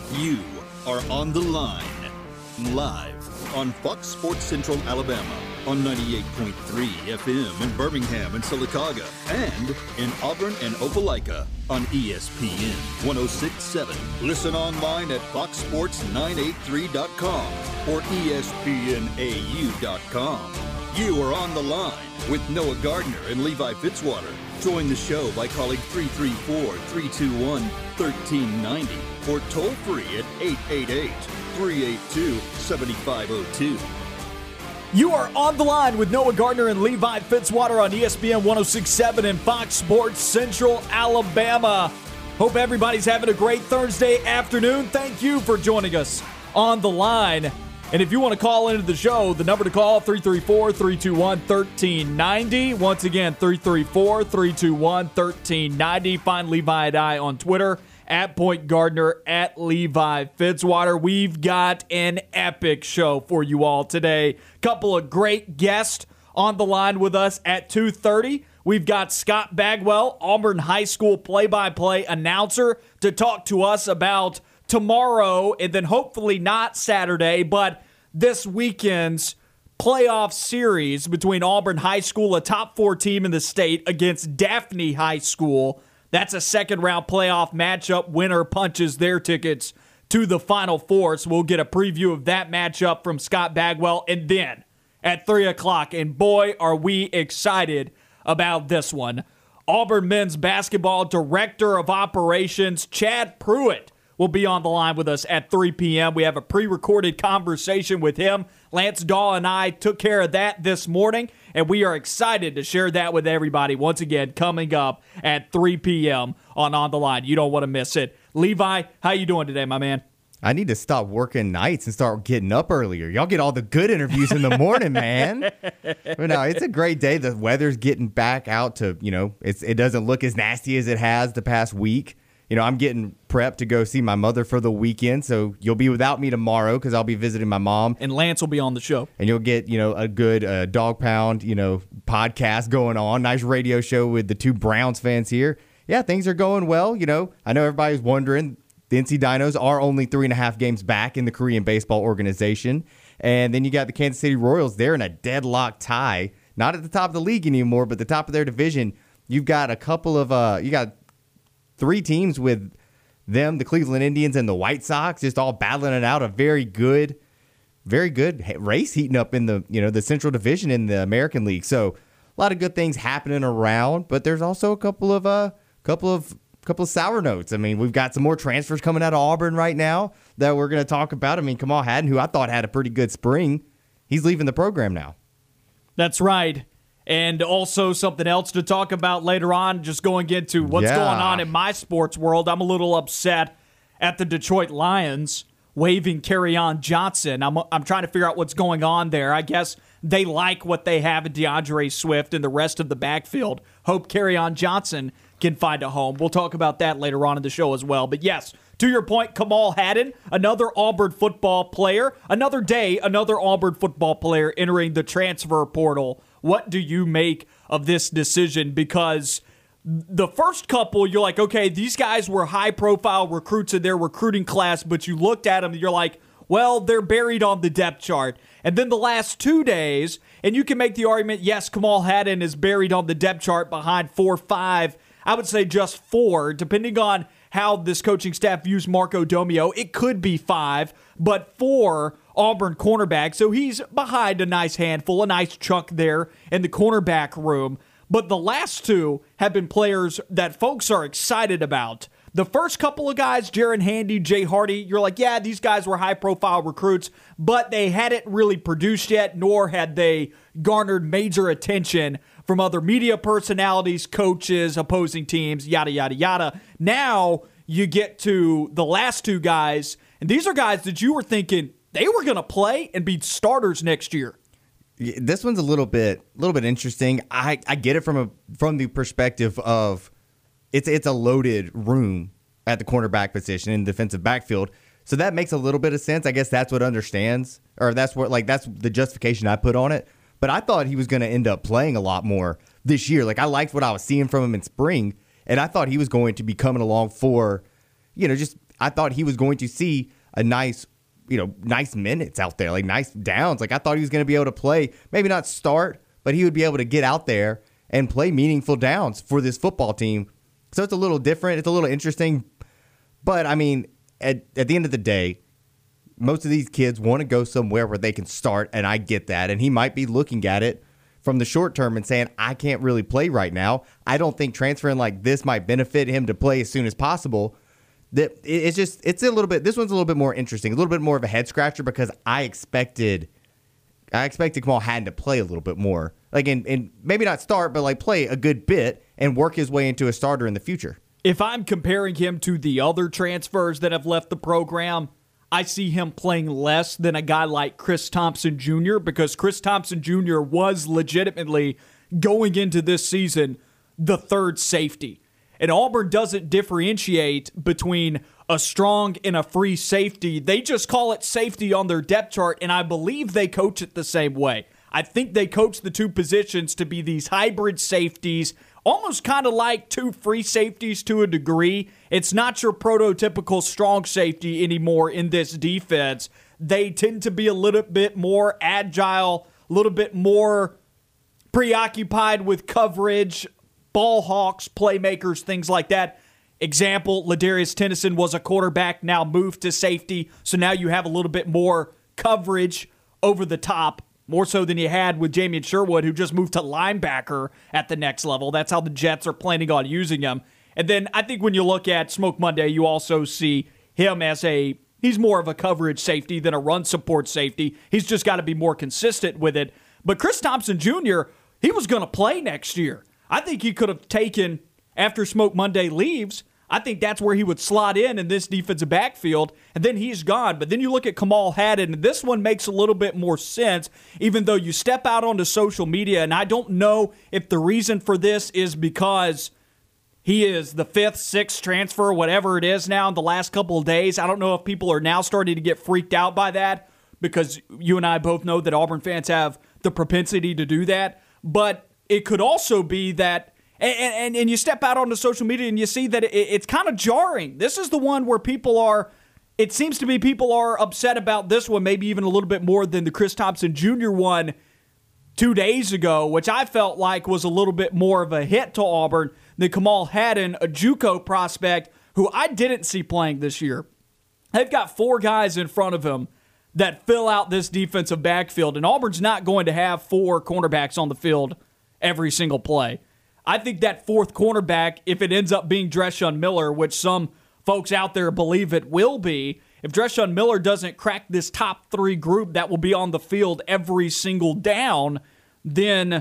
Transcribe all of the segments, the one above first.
You are on the line, live on Fox Sports Central Alabama on 98.3 FM in Birmingham and Sylacauga, and in Auburn and Opelika on ESPN 106.7. Listen online at foxsports983.com or espnau.com. You are on the line with Noah Gardner and Levi Fitzwater. Join the show by calling 334-321-1390 or toll free at 888-382-7502. You are on the line with Noah Gardner and Levi Fitzwater on ESPN 106.7 and Fox Sports Central Alabama. Hope everybody's having a great Thursday afternoon. Thank you for joining us on the line. And if you want to call into the show, the number to call, 334-321-1390. Once again, 334-321-1390. Find Levi and I on Twitter, at Point Gardner, at Levi Fitzwater. We've got an epic show for you all today. Couple of great guests on the line with us at 2:30. We've got Scott Bagwell, Auburn High School play-by-play announcer, to talk to us about tomorrow, and then hopefully not Saturday, but this weekend's playoff series between Auburn High School, a top 4 team in the state, against Daphne High School. That's a second-round playoff matchup. Winner punches their tickets to the Final Four, so we'll get a preview of that matchup from Scott Bagwell. And then at 3 o'clock, and boy, are we excited about this one, Auburn men's basketball director of operations, Chad Pruitt, will be on the line with us at 3 p.m. We have a pre-recorded conversation with him. Lance Daw and I took care of that this morning, and we are excited to share that with everybody once again coming up at 3 p.m. on the Line. You don't want to miss it. Levi, how you doing today, my man? I need to stop working nights and start getting up earlier. Y'all get all the good interviews in the morning, man. But no, it's a great day. The weather's getting back out to, it doesn't look as nasty as it has the past week. I'm getting prepped to go see my mother for the weekend, so you'll be without me tomorrow because I'll be visiting my mom. And Lance will be on the show. And you'll get, a good Dog Pound, podcast going on. Nice radio show with the 2 Browns fans here. Yeah, things are going well. I know everybody's wondering, the NC Dinos are only 3.5 games back in the Korean baseball organization. And then you got the Kansas City Royals. They're in a deadlock tie. Not at the top of the league anymore, but the top of their division. You've got a couple of, you got 3 teams with them, the Cleveland Indians and the White Sox, just all battling it out. A very good race heating up in the, the Central Division in the American League. So a lot of good things happening around, but there's also a couple of sour notes. I mean, we've got some more transfers coming out of Auburn right now that we're going to talk about. I mean, Kamal Haddon, who I thought had a pretty good spring, he's leaving the program now. That's right. And also something else to talk about later on, just going into what's going on in my sports world. I'm a little upset at the Detroit Lions waiving Kerryon Johnson. I'm trying to figure out what's going on there. I guess they like what they have in DeAndre Swift and the rest of the backfield. Hope Kerryon Johnson can find a home. We'll talk about that later on in the show as well. But yes, to your point, Kamal Haddon, another Auburn football player. Another day, another Auburn football player entering the transfer portal. What do you make of this decision? Because the first couple, you're like, okay, these guys were high-profile recruits in their recruiting class, but you looked at them and you're like, well, they're buried on the depth chart. And then the last 2 days, and you can make the argument, yes, Kamal Haddon is buried on the depth chart behind 4 or 5. I would say just 4, depending on how this coaching staff views Marco Domio. It could be 5, but 4 Auburn cornerback. So he's behind a nice handful, a nice chunk there in the cornerback room. But the last 2 have been players that folks are excited about. The first couple of guys, Jaron Handy, Jay Hardy, you're like, yeah, these guys were high-profile recruits, but they hadn't really produced yet, nor had they garnered major attention from other media personalities, coaches, opposing teams, yada, yada, yada. Now you get to the last 2 guys, and these are guys that you were thinking they were going to play and be starters next year. This one's a little bit interesting. I get it from the perspective of it's a loaded room at the cornerback position in the defensive backfield. So that makes a little bit of sense. I guess that's what understands, or that's the justification I put on it. But I thought he was going to end up playing a lot more this year. Like, I liked what I was seeing from him in spring, and I thought he was going to be coming along for, just I thought he was going to see a nice minutes out there, like nice downs. Like I thought he was going to be able to play, maybe not start, but he would be able to get out there and play meaningful downs for this football team. So it's a little different. It's a little interesting. But, I mean, at the end of the day, most of these kids want to go somewhere where they can start, and I get that. And he might be looking at it from the short term and saying, I can't really play right now. I don't think transferring like this might benefit him to play as soon as possible. It's a little bit, this one's a little bit more interesting, a little bit more of a head scratcher because I expected Kamal Hadden to play a little bit more. Like, and maybe not start, but like play a good bit and work his way into a starter in the future. If I'm comparing him to the other transfers that have left the program, I see him playing less than a guy like Chris Thompson Jr. because Chris Thompson Jr. was legitimately going into this season the third safety. And Auburn doesn't differentiate between a strong and a free safety. They just call it safety on their depth chart, and I believe they coach it the same way. I think they coach the two positions to be these hybrid safeties, almost kind of like two free safeties to a degree. It's not your prototypical strong safety anymore in this defense. They tend to be a little bit more agile, a little bit more preoccupied with coverage, ball hawks, playmakers, things like that. Example, Ladarius Tennyson was a quarterback, now moved to safety, so now you have a little bit more coverage over the top, more so than you had with Jamian Sherwood, who just moved to linebacker at the next level. That's how the Jets are planning on using him. And then I think when you look at Smoke Monday, you also see him as he's more of a coverage safety than a run support safety. He's just got to be more consistent with it. But Chris Thompson Jr., he was going to play next year. I think he could have taken, after Smoke Monday leaves, I think that's where he would slot in this defensive backfield, and then he's gone. But then you look at Kamal Hadden, and this one makes a little bit more sense, even though you step out onto social media, and I don't know if the reason for this is because he is the 5th, 6th transfer, whatever it is now in the last couple of days. I don't know if people are now starting to get freaked out by that, because you and I both know that Auburn fans have the propensity to do that. But it could also be that, and you step out onto social media and you see that it's kind of jarring. This is the one where it seems to be people are upset about this one, maybe even a little bit more than the Chris Thompson Jr. one 2 days ago, which I felt like was a little bit more of a hit to Auburn than Kamal Hadden, a JUCO prospect who I didn't see playing this year. They've got 4 guys in front of him that fill out this defensive backfield, and Auburn's not going to have 4 cornerbacks on the field every single play. I think that 4th cornerback, if it ends up being Dreshaun Miller, which some folks out there believe it will be, if Dreshaun Miller doesn't crack this top 3 group that will be on the field every single down, then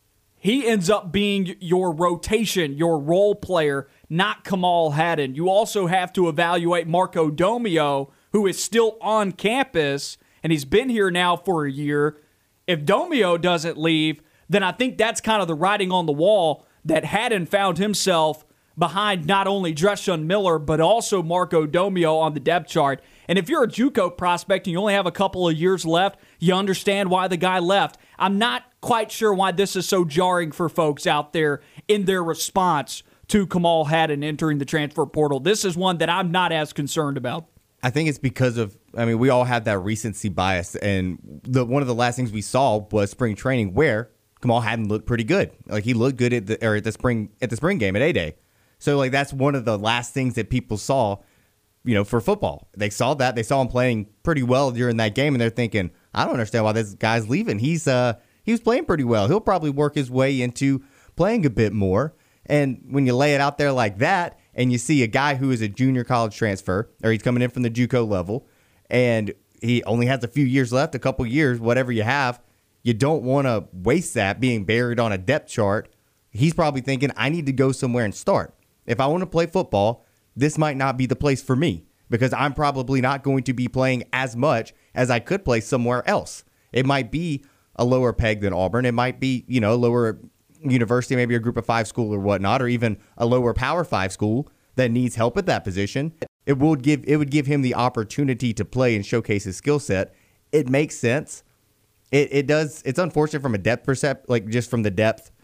he ends up being your rotation, your role player, not Kamal Hadden. You also have to evaluate Marco Domio, who is still on campus, and he's been here now for a year. If Domio doesn't leave, then I think that's kind of the writing on the wall that Hadden found himself behind not only Dreshaun Miller, but also Marco Domio on the depth chart. And if you're a JUCO prospect and you only have a couple of years left, you understand why the guy left. I'm not quite sure why this is so jarring for folks out there in their response to Kamal Hadden entering the transfer portal. This is one that I'm not as concerned about. I think it's because of, we all have that recency bias, and one of the last things we saw was spring training where Kamal Hadden looked pretty good. Like he looked good at the spring game at A-Day. So like that's one of the last things that people saw, for football. They saw that. They saw him playing pretty well during that game, and they're thinking, I don't understand why this guy's leaving. He was playing pretty well. He'll probably work his way into playing a bit more. And when you lay it out there like that, and you see a guy who is a junior college transfer, or he's coming in from the JUCO level, and he only has a few years left, a couple years, whatever you have, you don't want to waste that being buried on a depth chart. He's probably thinking, I need to go somewhere and start. If I want to play football, this might not be the place for me because I'm probably not going to be playing as much as I could play somewhere else. It might be a lower peg than Auburn. It might be, a lower university, maybe a group of 5 school or whatnot, or even a lower Power 5 school that needs help at that position. It would give him the opportunity to play and showcase his skill set. It makes sense. It does. It's unfortunate from a depth just from the depth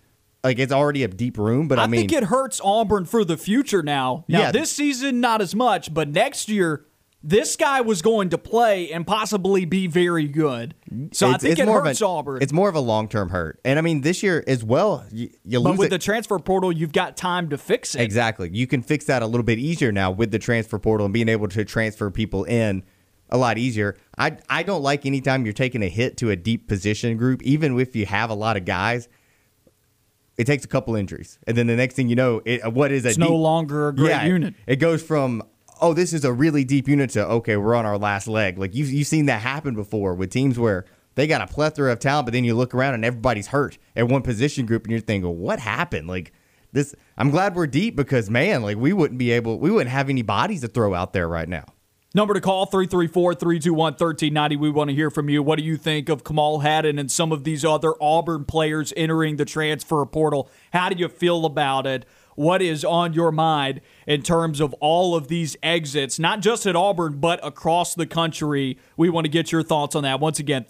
like it's already a deep room, but I mean, think it hurts Auburn for the future now. Now, this season, not as much, but next year, this guy was going to play and possibly be very good. So I think it hurts Auburn. It's more of a long-term hurt. And I mean, this year as well, you lose But with the transfer portal, you've got time to fix it. Exactly. You can fix that a little bit easier now with the transfer portal and being able to transfer people in a lot easier. I don't like anytime you're taking a hit to a deep position group, even if you have a lot of guys. It takes a couple injuries. And then the next thing you know, it's no longer a great unit. It goes from, oh, this is a really deep unit to, okay, we're on our last leg. Like you've seen that happen before with teams where they got a plethora of talent, but then you look around and everybody's hurt at one position group and you're thinking, what happened? Like this, I'm glad we're deep because, man, like we wouldn't have any bodies to throw out there right now. Number to call, 334-321-1390. We want to hear from you. What do you think of Kamal Hadden and some of these other Auburn players entering the transfer portal? How do you feel about it? What is on your mind in terms of all of these exits, not just at Auburn, but across the country? We want to get your thoughts on that. Once again,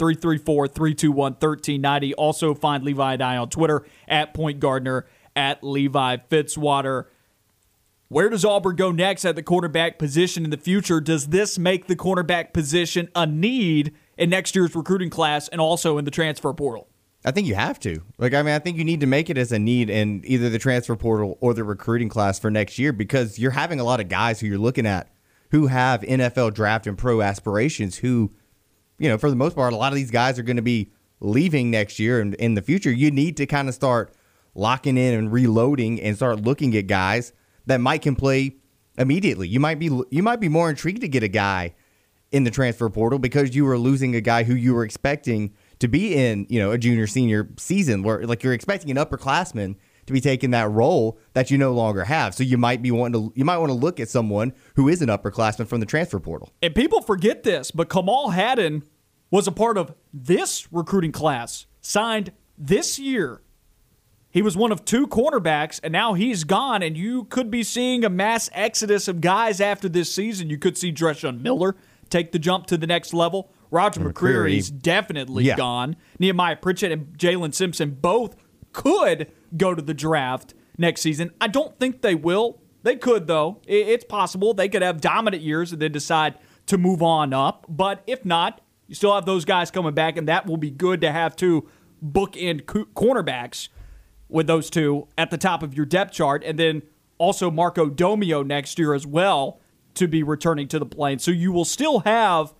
334-321-1390. Also find Levi and I on Twitter, at Point Gardner, at Levi Fitzwater. Where does Auburn go next at the quarterback position in the future? Does this make the cornerback position a need in next year's recruiting class and also in the transfer portal? I think you have to. I think you need to make it as a need in either the transfer portal or the recruiting class for next year because you're having a lot of guys who you're looking at who have NFL draft and pro aspirations who, for the most part, a lot of these guys are going to be leaving next year and in the future. You need to kind of start locking in and reloading and start looking at guys that can play immediately. You might be more intrigued to get a guy in the transfer portal because you were losing a guy who you were expecting to be in, a junior senior season where like you're expecting an upperclassman to be taking that role that you no longer have. So you might want to look at someone who is an upperclassman from the transfer portal. And people forget this, but Kamal Hadden was a part of this recruiting class, signed this year. He was one of two cornerbacks, and now he's gone, and you could be seeing a mass exodus of guys after this season. You could see Dreshaun Miller take the jump to the next level. Roger McCreary's definitely gone. Nehemiah Pritchett and Jalen Simpson both could go to the draft next season. I don't think they will. They could, though. It's possible. They could have dominant years and then decide to move on up. But if not, you still have those guys coming back, and that will be good to have two bookend cornerbacks with those two at the top of your depth chart, and then also Marco Domio next year as well to be returning to the plane. So you will still have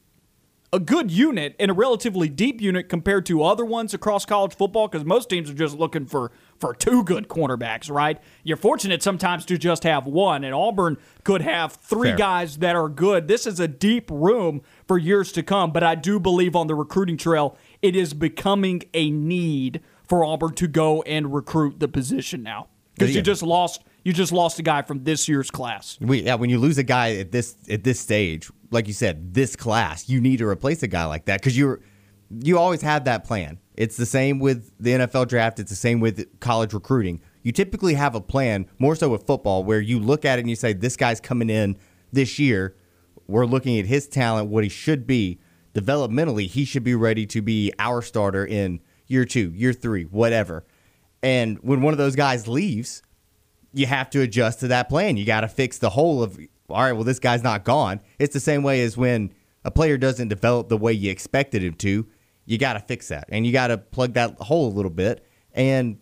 a good unit and a relatively deep unit compared to other ones across college football because most teams are just looking for two good cornerbacks, right? You're fortunate sometimes to just have one, and Auburn could have three guys that are good. This is a deep room for years to come, but I do believe on the recruiting trail it is becoming a need for Auburn to go and recruit the position now because you just lost a guy from this year's class. When you lose a guy at this stage, like you said, this class, you need to replace a guy like that because you always have that plan. It's the same with the NFL draft. It's the same with college recruiting. You typically have a plan, more so with football, where you look at it and you say, this guy's coming in this year. We're looking at his talent, what he should be. Developmentally, he should be ready to be our starter in year 2, year 3, whatever. And when one of those guys leaves, you have to adjust to that plan. You got to fix the hole of, all right, well, this guy's not gone. It's the same way as when a player doesn't develop the way you expected him to. You got to fix that, and you got to plug that hole a little bit. And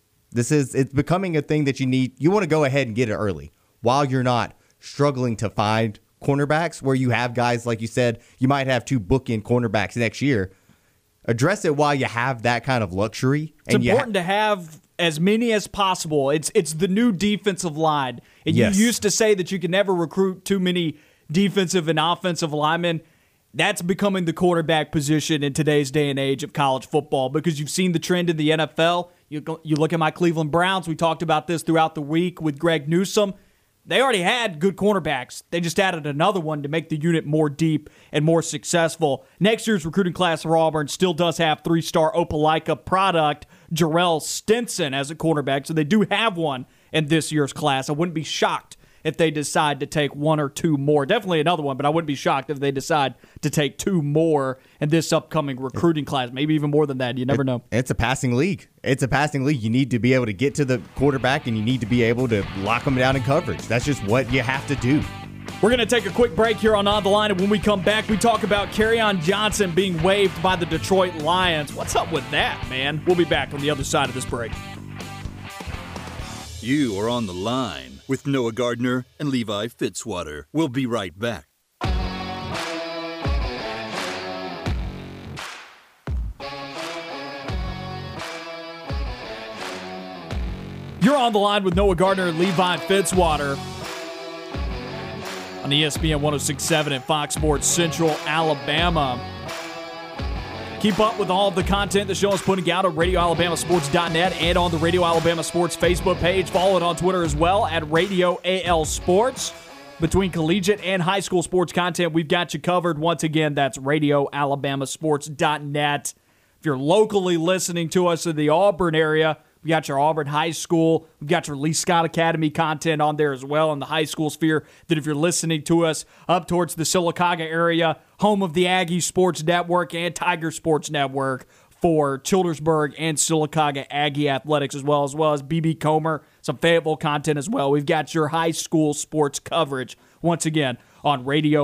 it's becoming a thing that you need. You want to go ahead and get it early while you're not struggling to find cornerbacks where you have guys, like you said, you might have two bookend cornerbacks next year. Address it while you have that kind of luxury. It's important to have as many as possible. It's the new defensive line. And you used to say that you could never recruit too many defensive and offensive linemen. That's becoming the quarterback position in today's day and age of college football because you've seen the trend in the NFL. You look at my Cleveland Browns. We talked about this throughout the week with Greg Newsome. They already had good cornerbacks. They just added another one to make the unit more deep and more successful. Next year's recruiting class for Auburn still does have 3-star Opelika product Jarrell Stinson as a cornerback, so they do have one in this year's class. I wouldn't be shocked if they decide to take one or two more. Definitely another one, but I wouldn't be shocked if they decide to take two more in this upcoming recruiting class. Maybe even more than that. You never know. It's a passing league. It's a passing league. You need to be able to get to the quarterback, and you need to be able to lock them down in coverage. That's just what you have to do. We're going to take a quick break here on the Line, and when we come back, we talk about Kerryon Johnson being waived by the Detroit Lions. What's up with that, man? We'll be back on the other side of this break. You are on The Line with Noah Gardner and Levi Fitzwater. We'll be right back. You're on The Line with Noah Gardner and Levi Fitzwater on ESPN 106.7 and Fox Sports Central Alabama. Keep up with all of the content the show is putting out at RadioAlabamaSports.net and on the Radio Alabama Sports Facebook page. Follow it on Twitter as well at Radio AL Sports. Between collegiate and high school sports content, we've got you covered. Once again, that's RadioAlabamaSports.net. If you're locally listening to us in the Auburn area, we got your Auburn High School. We've got your Lee Scott Academy content on there as well in the high school sphere. Then if you're listening to us up towards the Sylacauga area, home of the Aggie Sports Network and Tiger Sports Network for Childersburg and Sylacauga Aggie Athletics as well as BB Comer, some Fayetteville content as well. We've got your high school sports coverage once again on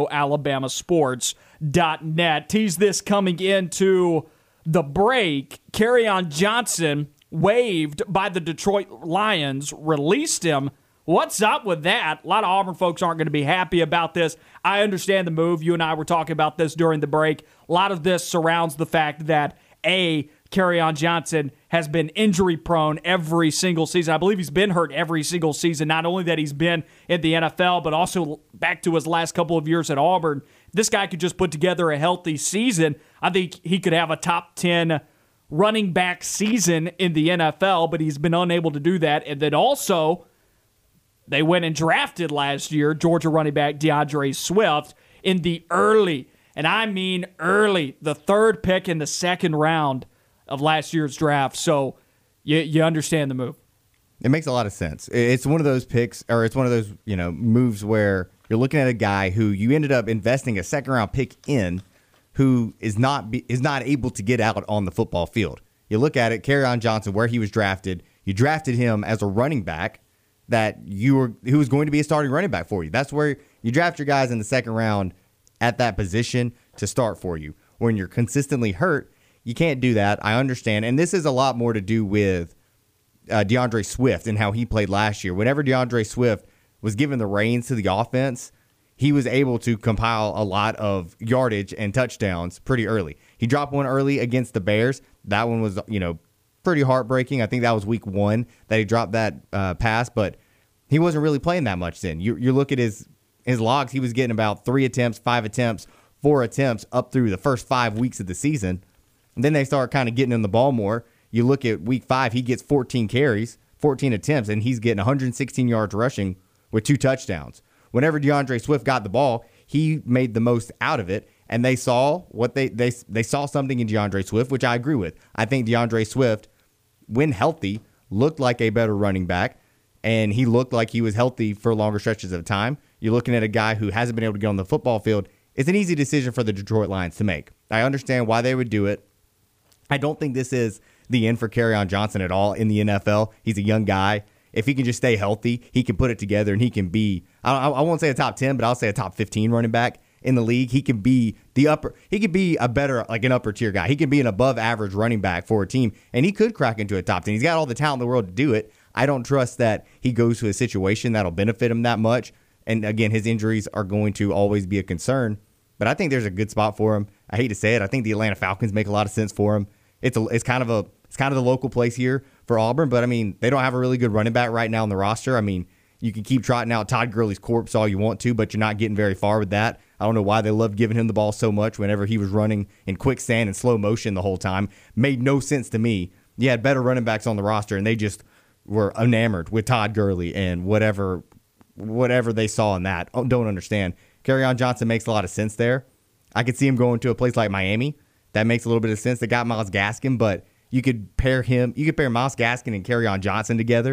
RadioAlabamaSports.net. Tease this coming into the break. Kerryon Johnson waived by the Detroit Lions, released him. What's up with that? A lot of Auburn folks aren't going to be happy about this. I understand the move. You and I were talking about this during the break. A lot of this surrounds the fact that, A, Kerryon Johnson has been injury-prone every single season. I believe he's been hurt every single season. Not only that he's been in the NFL, but also back to his last couple of years at Auburn. This guy could just put together a healthy season. I think he could have a top 10 running back season in the NFL, but he's been unable to do that. And then also, they went and drafted last year Georgia running back DeAndre Swift in the early, and I mean early, the third pick in the second round of last year's draft. So you understand the move. It makes a lot of sense. It's one of those picks, or it's one of those moves where you're looking at a guy who you ended up investing a second-round pick in, who is not able to get out on the football field. You look at it, Kerryon Johnson, where he was drafted. You drafted him as a running back who was going to be a starting running back for you. That's where you draft your guys in the second round at that position to start for you. When you're consistently hurt, you can't do that. I understand. And this is a lot more to do with DeAndre Swift and how he played last year. Whenever DeAndre Swift was given the reins to the offense, he was able to compile a lot of yardage and touchdowns pretty early. He dropped one early against the Bears. That one was, pretty heartbreaking. I think that was week 1 that he dropped that pass, but he wasn't really playing that much then. You look at his logs, he was getting about 3 attempts, 5 attempts, 4 attempts up through the first 5 weeks of the season. And then they start kind of getting him the ball more. You look at week 5, he gets 14 carries, 14 attempts, and he's getting 116 yards rushing with 2 touchdowns. Whenever DeAndre Swift got the ball, he made the most out of it, and they saw what they saw something in DeAndre Swift, which I agree with. I think DeAndre Swift, when healthy, looked like a better running back, and he looked like he was healthy for longer stretches of time. You're looking at a guy who hasn't been able to get on the football field. It's an easy decision for the Detroit Lions to make. I understand why they would do it. I don't think this is the end for Kerryon Johnson at all in the NFL. He's a young guy. If he can just stay healthy, he can put it together, and he can be, I won't say a top 10, but I'll say a top 15 running back in the league. He can be he could be a better, like an upper tier guy. He can be an above average running back for a team, and he could crack into a top 10. He's got all the talent in the world to do it. I don't trust that he goes to a situation that'll benefit him that much. And again, his injuries are going to always be a concern, but I think there's a good spot for him. I hate to say it. I think the Atlanta Falcons make a lot of sense for him. It's kind of the local place here for Auburn, but I mean, they don't have a really good running back right now on the roster. I mean, you can keep trotting out Todd Gurley's corpse all you want to, but you're not getting very far with that. I don't know why they loved giving him the ball so much whenever he was running in quicksand and slow motion the whole time. Made no sense to me. You had better running backs on the roster, and they just were enamored with Todd Gurley and whatever they saw in that. Don't understand. Kerryon Johnson makes a lot of sense there. I could see him going to a place like Miami. That makes a little bit of sense. They got Myles Gaskin, but you could pair Myles Gaskin and Kerryon Johnson together.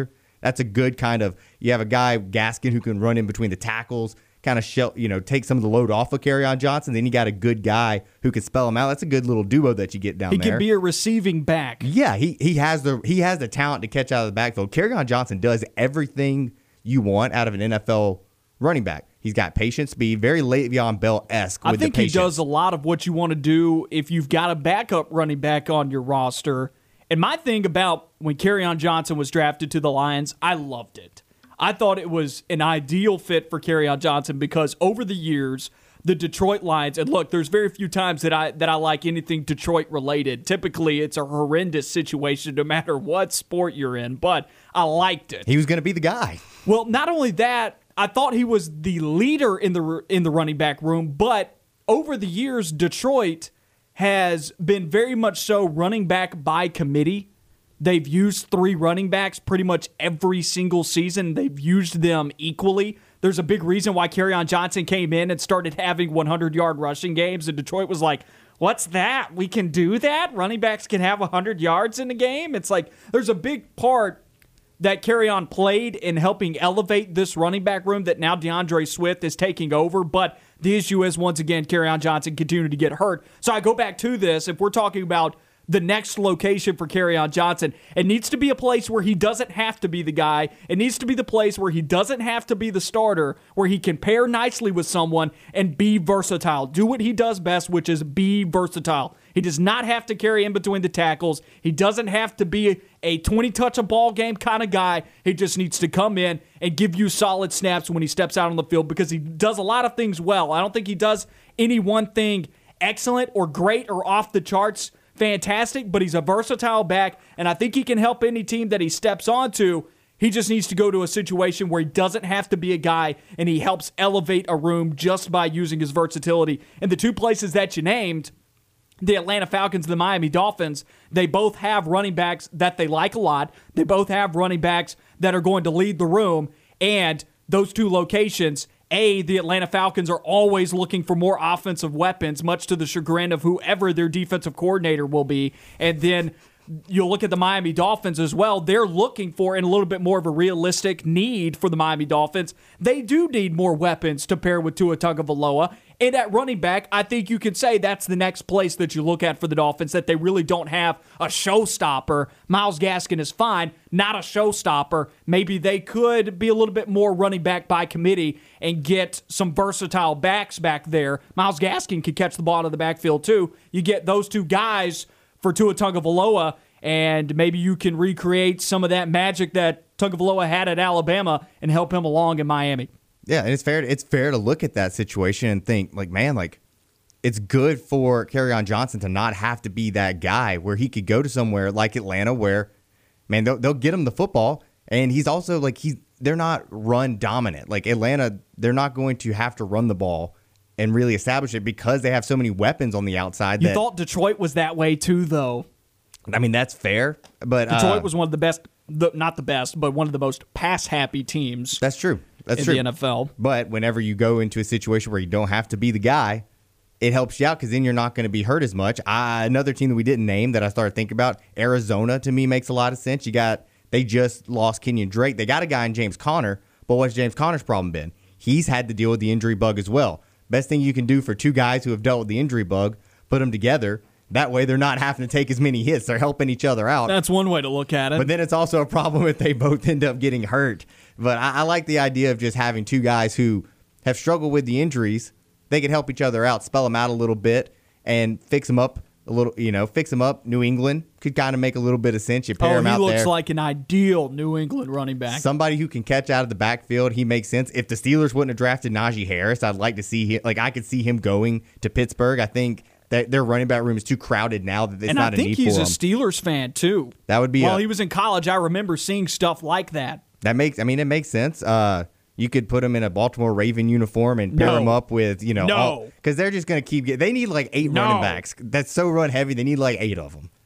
That's a good kind of, you have a guy, Gaskin, who can run in between the tackles, kind of take some of the load off of Kerryon Johnson. Then you got a good guy who can spell him out. That's a good little duo that you get down there. He can be a receiving back. Yeah, he has the talent to catch out of the backfield. Kerryon Johnson does everything you want out of an NFL running back. He's got patient speed, very Le'Veon Bell-esque with the patience. I think he does a lot of what you want to do if you've got a backup running back on your roster. And my thing about when Kerryon Johnson was drafted to the Lions, I loved it. I thought it was an ideal fit for Kerryon Johnson because over the years, the Detroit Lions, and look, there's very few times that I like anything Detroit related. Typically, it's a horrendous situation no matter what sport you're in, but I liked it. He was going to be the guy. Well, not only that, I thought he was the leader in the running back room, but over the years, Detroit has been very much so running back by committee. They've used 3 running backs pretty much every single season. They've used them equally. There's a big reason why Kerryon Johnson came in and started having 100-yard rushing games, and Detroit was like, what's that? We can do that? Running backs can have 100 yards in a game? It's like there's a big part that Kerryon played in helping elevate this running back room that now DeAndre Swift is taking over. But the issue is, once again, Kerryon Johnson continued to get hurt. So I go back to this. If we're talking about the next location for Kerryon Johnson, it needs to be a place where he doesn't have to be the guy. It needs to be the place where he doesn't have to be the starter, where he can pair nicely with someone and be versatile. Do what he does best, which is be versatile. He does not have to carry in between the tackles. He doesn't have to be a 20-touch-a-ball game kind of guy. He just needs to come in and give you solid snaps when he steps out on the field because he does a lot of things well. I don't think he does any one thing excellent or great or off the charts fantastic, but he's a versatile back, and I think he can help any team that he steps onto. He just needs to go to a situation where he doesn't have to be a guy, and he helps elevate a room just by using his versatility. And the 2 places that you named, the Atlanta Falcons and the Miami Dolphins, they both have running backs that they like a lot. They both have running backs that are going to lead the room, and those 2 locations, the Atlanta Falcons are always looking for more offensive weapons, much to the chagrin of whoever their defensive coordinator will be. And then you'll look at the Miami Dolphins as well. They're looking for, and a little bit more of a realistic need for the Miami Dolphins, they do need more weapons to pair with Tua Tagovailoa. And at running back, I think you could say that's the next place that you look at for the Dolphins, that they really don't have a showstopper. Myles Gaskin is fine, not a showstopper. Maybe they could be a little bit more running back by committee and get some versatile backs back there. Myles Gaskin could catch the ball out of the backfield too. You get those 2 guys for Tua Tagovailoa, and maybe you can recreate some of that magic that Tagovailoa had at Alabama and help him along in Miami. Yeah, and it's fair to look at that situation and think, like, man, like, it's good for Kerryon Johnson to not have to be that guy, where he could go to somewhere like Atlanta where, man, they'll get him the football, and he's also, like, they're not run dominant. Like, Atlanta, they're not going to have to run the ball and really establish it because they have so many weapons on the outside. You thought Detroit was that way too, though. I mean, that's fair, but Detroit was one of the best, not the best, but one of the most pass-happy teams. That's true. That's in true. the NFL. But whenever you go into a situation where you don't have to be the guy, it helps you out because then you're not going to be hurt as much. Another team that we didn't name that I started thinking about, Arizona, to me makes a lot of sense. They just lost Kenyon Drake. They got a guy in James Conner, but what's James Conner's problem been? He's had to deal with the injury bug as well. Best thing you can do for 2 guys who have dealt with the injury bug, put them together. That way they're not having to take as many hits. They're helping each other out. That's one way to look at it. But then it's also a problem if they both end up getting hurt. But I like the idea of just having 2 guys who have struggled with the injuries. They can help each other out, spell them out a little bit, and fix them up a little. Fix them up. New England could kind of make a little bit of sense. You pair him out there. He looks like an ideal New England running back. Somebody who can catch out of the backfield. He makes sense. If the Steelers wouldn't have drafted Najee Harris, I'd like to see him. Like, I could see him going to Pittsburgh. I think that their running back room is too crowded now that it's not a need for him. And I think he's a Steelers fan too. That would be while he was in college. I remember seeing stuff like that. It makes sense. You could put him in a Baltimore Raven uniform and pair him up with, because they're just going to keep they need like 8 running backs. That's so run heavy. They need like 8 of them.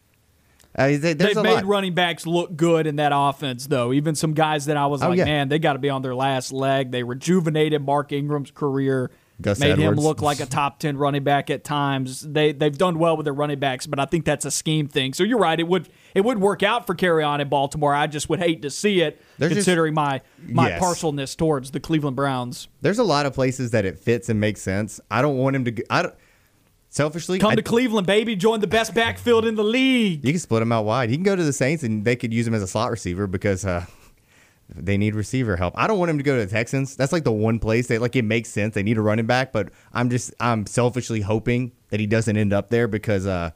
They've made running backs look good in that offense, though. Even some guys that I was man, they got to be on their last leg. They rejuvenated Mark Ingram's career. Gus made him Edwards. look like a top 10 running back at times. They've done well with their running backs, but I think that's a scheme thing. So you're right. It would work out for Kerryon in Baltimore. I just would hate to see it, considering my partialness towards the Cleveland Browns. There's a lot of places that it fits and makes sense. I don't want him to. Selfishly, come to Cleveland, baby. Join the best backfield in the league. You can split him out wide. He can go to the Saints, and they could use him as a slot receiver because they need receiver help. I don't want him to go to the Texans. That's like the one place that it makes sense. They need a running back, but I'm selfishly hoping that he doesn't end up there because the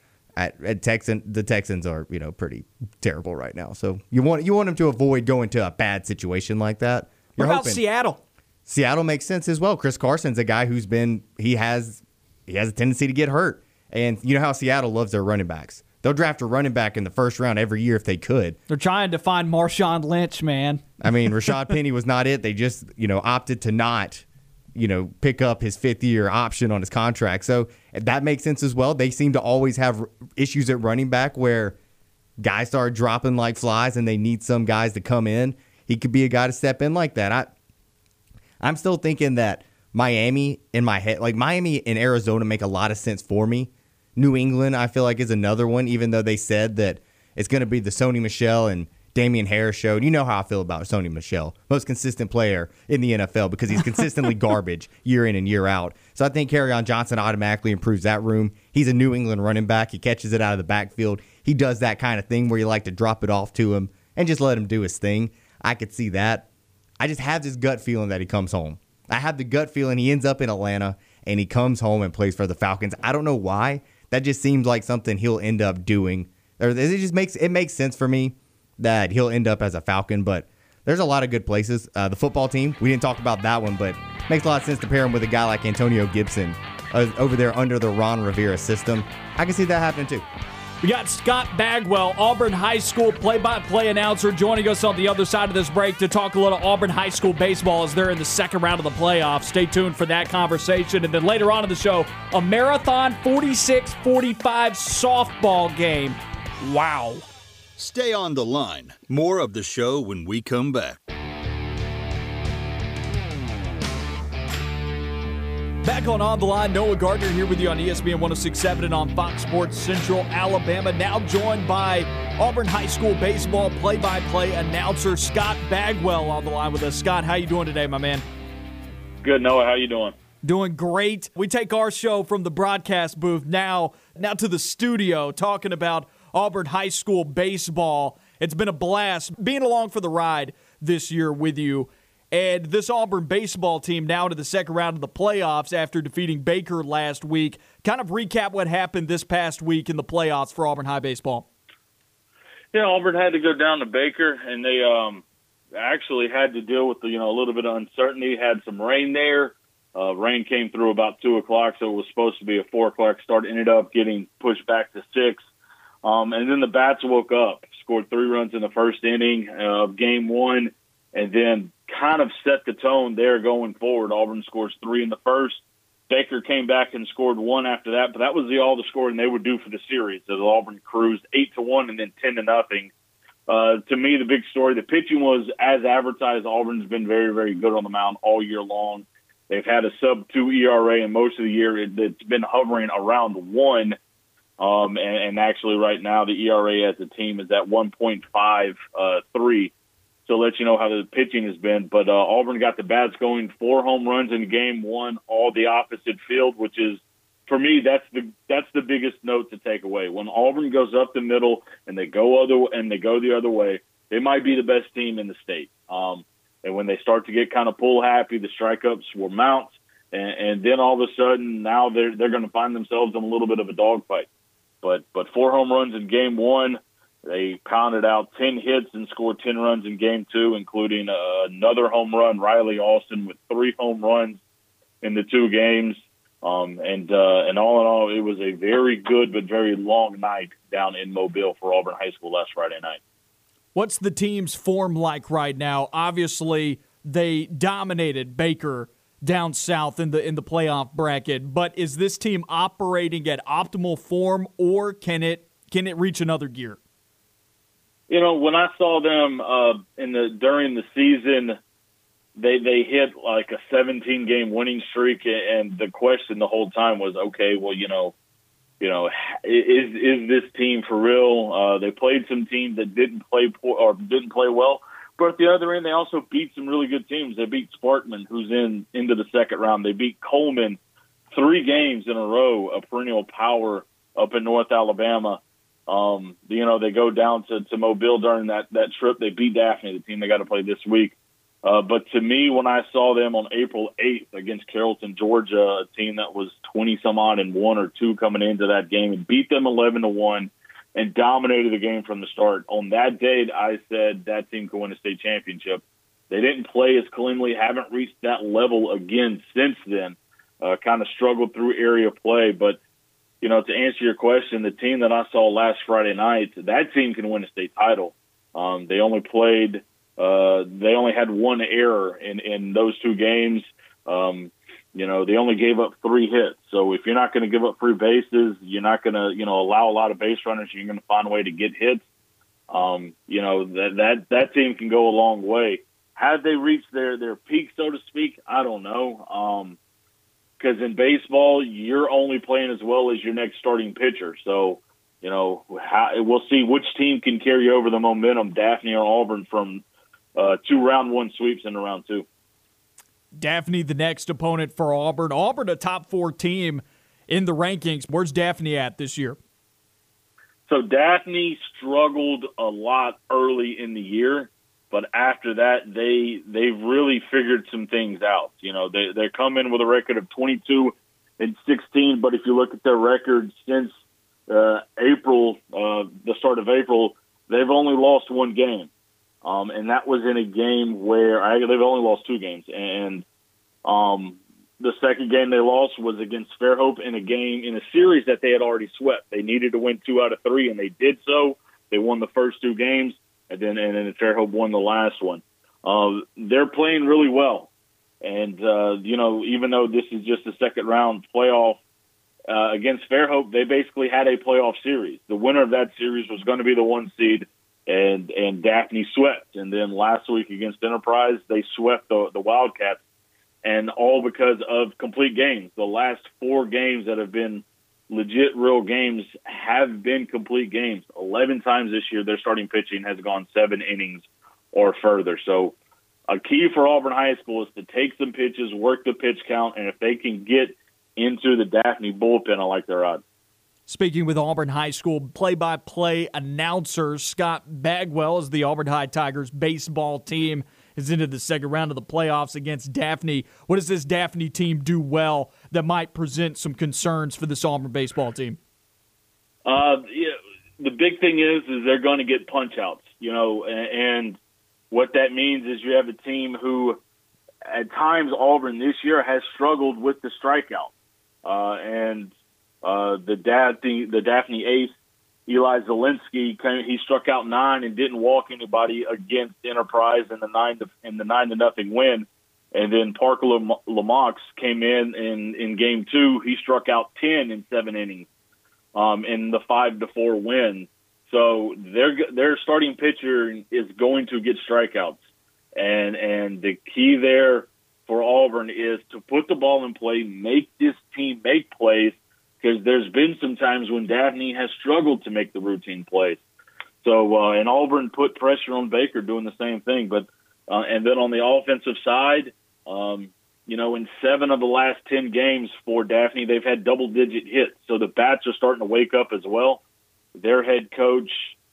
Texans are pretty terrible right now. So you want him to avoid going to a bad situation like that. What about Seattle? Seattle makes sense as well. Chris Carson's a guy he has a tendency to get hurt. And you know how Seattle loves their running backs. They'll draft a running back in the first round every year if they could. They're trying to find Marshawn Lynch, man. I mean, Rashad Penny was not it. They just, opted to not, pick up his fifth-year option on his contract. So that makes sense as well. They seem to always have issues at running back where guys start dropping like flies and they need some guys to come in. He could be a guy to step in like that. I'm still thinking that Miami in my head, Miami and Arizona make a lot of sense for me. New England, I feel like, is another one, even though they said that it's going to be the Sony Michel and Damian Harris show. You know how I feel about Sony Michel, most consistent player in the NFL because he's consistently garbage year in and year out. So I think Kerryon Johnson automatically improves that room. He's a New England running back. He catches it out of the backfield. He does that kind of thing where you like to drop it off to him and just let him do his thing. I could see that. I just have this gut feeling that he comes home. I have the gut feeling he ends up in Atlanta and he comes home and plays for the Falcons. I don't know why. That just seems like something he'll end up doing. Or it makes sense for me that he'll end up as a Falcon, but there's a lot of good places. The football team, we didn't talk about that one, but it makes a lot of sense to pair him with a guy like Antonio Gibson over there under the Ron Rivera system. I can see that happening too. We got Scott Bagwell, Auburn High School play-by-play announcer, joining us on the other side of this break to talk a little Auburn High School baseball as they're in the second round of the playoffs. Stay tuned for that conversation. And then later on in the show, a marathon 46-45 softball game. Wow. Stay on the line. More of the show when we come back. Back on the Line, Noah Gardner here with you on ESPN 106.7 and on Fox Sports Central Alabama. Now joined by Auburn High School baseball play-by-play announcer Scott Bagwell on the line with us. Scott, how you doing today, my man? Good, Noah. How you doing? Doing great. We take our show from the broadcast booth now to the studio, talking about Auburn High School baseball. It's been a blast being along for the ride this year with you. And this Auburn baseball team now to the second round of the playoffs after defeating Baker last week. Kind of recap what happened this past week in the playoffs for Auburn High baseball. Yeah, Auburn had to go down to Baker, and they actually had to deal with a little bit of uncertainty. Had some rain there. Rain came through about 2 o'clock, so it was supposed to be a 4 o'clock start. Ended up getting pushed back to 6. And then the Bats woke up, scored 3 runs in the first inning of game 1, and then kind of set the tone there going forward. Auburn scores 3 in the first. Baker came back and scored 1 after that, but that was all the scoring they would do for the series. So Auburn cruised 8-1 and then 10-0. To me, the big story, the pitching was as advertised. Auburn's been very, very good on the mound all year long. They've had a sub-2 ERA, and most of the year it's been hovering around 1. And actually right now the ERA as a team is at 1.53. So let you know how the pitching has been. But Auburn got the Bats going, 4 home runs in game 1, all the opposite field, which is, for me, that's the biggest note to take away. When Auburn goes up the middle and they go the other way, they might be the best team in the state. And when they start to get kind of pull happy, the strikeouts will mount, and then all of a sudden now they're going to find themselves in a little bit of a dogfight. But 4 home runs in game 1. They pounded out 10 hits and scored 10 runs in game 2, including another home run, Riley Austin, with 3 home runs in the 2 games. And all in all, it was a very good but very long night down in Mobile for Auburn High School last Friday night. What's the team's form like right now? Obviously, they dominated Baker down south in the playoff bracket, but is this team operating at optimal form, or can it reach another gear? When I saw them during the season, they hit like a 17-game winning streak, and the question the whole time was, okay, well, is this team for real? They played some teams that didn't play well, but at the other end, they also beat some really good teams. They beat Sparkman, who's into the second round. They beat Coleman 3 games in a row, a perennial power up in North Alabama. They go down to Mobile during that trip. They beat Daphne, the team they got to play this week. But to me, when I saw them on April 8th against Carrollton, Georgia, a team that was 20-some-odd and 1 or 2 coming into that game, and beat them 11-1 and dominated the game from the start. On that day, I said that team could win a state championship. They didn't play as cleanly, haven't reached that level again since then. Kind of struggled through area play. But, to answer your question, the team that I saw last Friday night, that team can win a state title. They only had 1 error in those 2 games. They only gave up 3 hits. So if you're not going to give up free bases, you're not going to, allow a lot of base runners, you're going to find a way to get hits. That team can go a long way. Have they reached their peak, so to speak? I don't know. Because in baseball, you're only playing as well as your next starting pitcher. So, we'll see which team can carry over the momentum, Daphne or Auburn, from 2 round 1 sweeps into round 2. Daphne, the next opponent for Auburn. Auburn, a top 4 team in the rankings. Where's Daphne at this year? So Daphne struggled a lot early in the year, but after that, they've really figured some things out. They come in with a record of 22-16, but if you look at their record since April, the start of April, they've only lost 1 game. And that was in a game where they've only lost 2 games. And the second game they lost was against Fairhope in a series that they had already swept. They needed to win 2 out of 3, and they did so. They won the first 2 games, and then Fairhope won the last one. They're playing really well. And, even though this is just a second-round playoff against Fairhope, they basically had a playoff series. The winner of that series was going to be the 1 seed. And Daphne swept. And then last week against Enterprise, they swept the Wildcats, and all because of complete games. The last 4 games that have been legit real games have been complete games. 11 times this year their starting pitching has gone 7 innings or further. So a key for Auburn High School is to take some pitches, work the pitch count, and if they can get into the Daphne bullpen, I like their odds. Speaking with Auburn High School play-by-play announcer Scott Bagwell, as the Auburn High Tigers baseball team is into the second round of the playoffs against Daphne. What does this Daphne team do well that might present some concerns for this Auburn baseball team? The big thing is they're going to get punch-outs, and what that means is you have a team who, at times, Auburn this year has struggled with the strikeout, the Daphne ace, Eli Zielinski, he struck out 9 and didn't walk anybody against Enterprise in the 9-0 win. And then Parker Lamox came in game 2. He struck out 10 in 7 innings in the 5-4 win. So their starting pitcher is going to get strikeouts, and the key there for Auburn is to put the ball in play, make this team make plays. Because there's been some times when Daphne has struggled to make the routine plays. So, and Auburn put pressure on Baker doing the same thing. But, and then on the offensive side, in 7 of the last 10 games for Daphne, they've had double-digit hits. So the bats are starting to wake up as well. Their head coach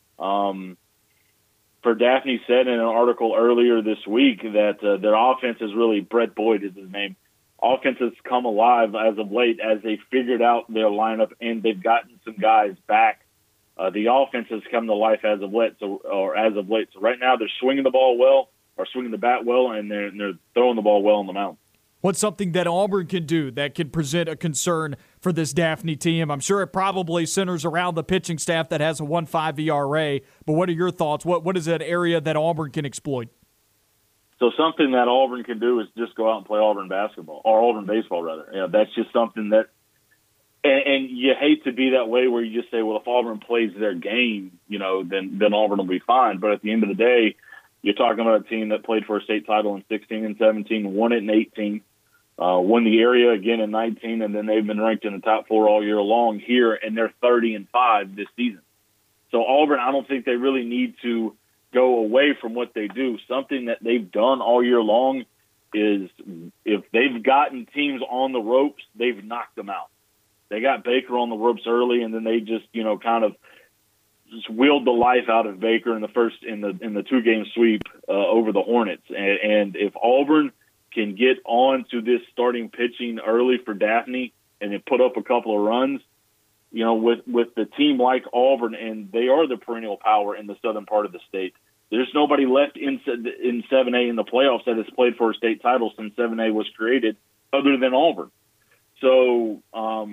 for Daphne said in an article earlier this week that their offense is really, Brett Boyd is his name, offense has come alive as of late as they figured out their lineup and they've gotten some guys back. The offense has come to life as of late. So right now they're swinging the ball well, or swinging the bat well, and they're throwing the ball well on the mound. What's something that Auburn can do that can present a concern for this Daphne team? I'm sure it probably centers around the pitching staff that has a 1.5 ERA, but what are your thoughts? What is that area that Auburn can exploit? So something that Auburn can do is just go out and play Auburn basketball, or Auburn baseball, rather. That's just something that and you hate to be that way where you just say, well, if Auburn plays their game, then Auburn will be fine. But at the end of the day, You're talking about a team that played for a state title in 16 and 17, won it in 18, won the area again in 19, and then they've been ranked in the top 4 all year long here, and they're 30-5 this season. So Auburn, I don't think they really need to go away from what they do. Something that they've done all year long is if they've gotten teams on the ropes, they've knocked them out. They got Baker on the ropes early, and then they just, kind of just wheeled the life out of Baker in the 2-game sweep over the Hornets. And if Auburn can get on to this starting pitching early for Daphne and then put up a couple of runs, with the team like Auburn, and they are the perennial power in the southern part of the state. There's nobody left in 7A in the playoffs that has played for a state title since 7A was created other than Auburn. So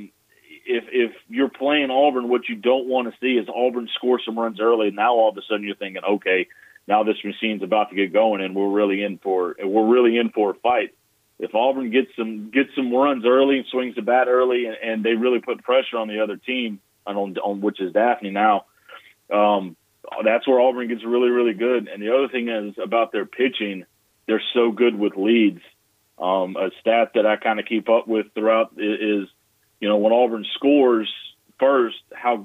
if you're playing Auburn, what you don't want to see is Auburn score some runs early. Now all of a sudden you're thinking, okay, now this machine's about to get going, and we're really in for a fight. If Auburn gets some runs early and swings the bat early, and they really put pressure on the other team, on which is Daphne now, that's where Auburn gets really, really good. And the other thing is about their pitching, they're so good with leads. A stat that I kind of keep up with throughout is, when Auburn scores first,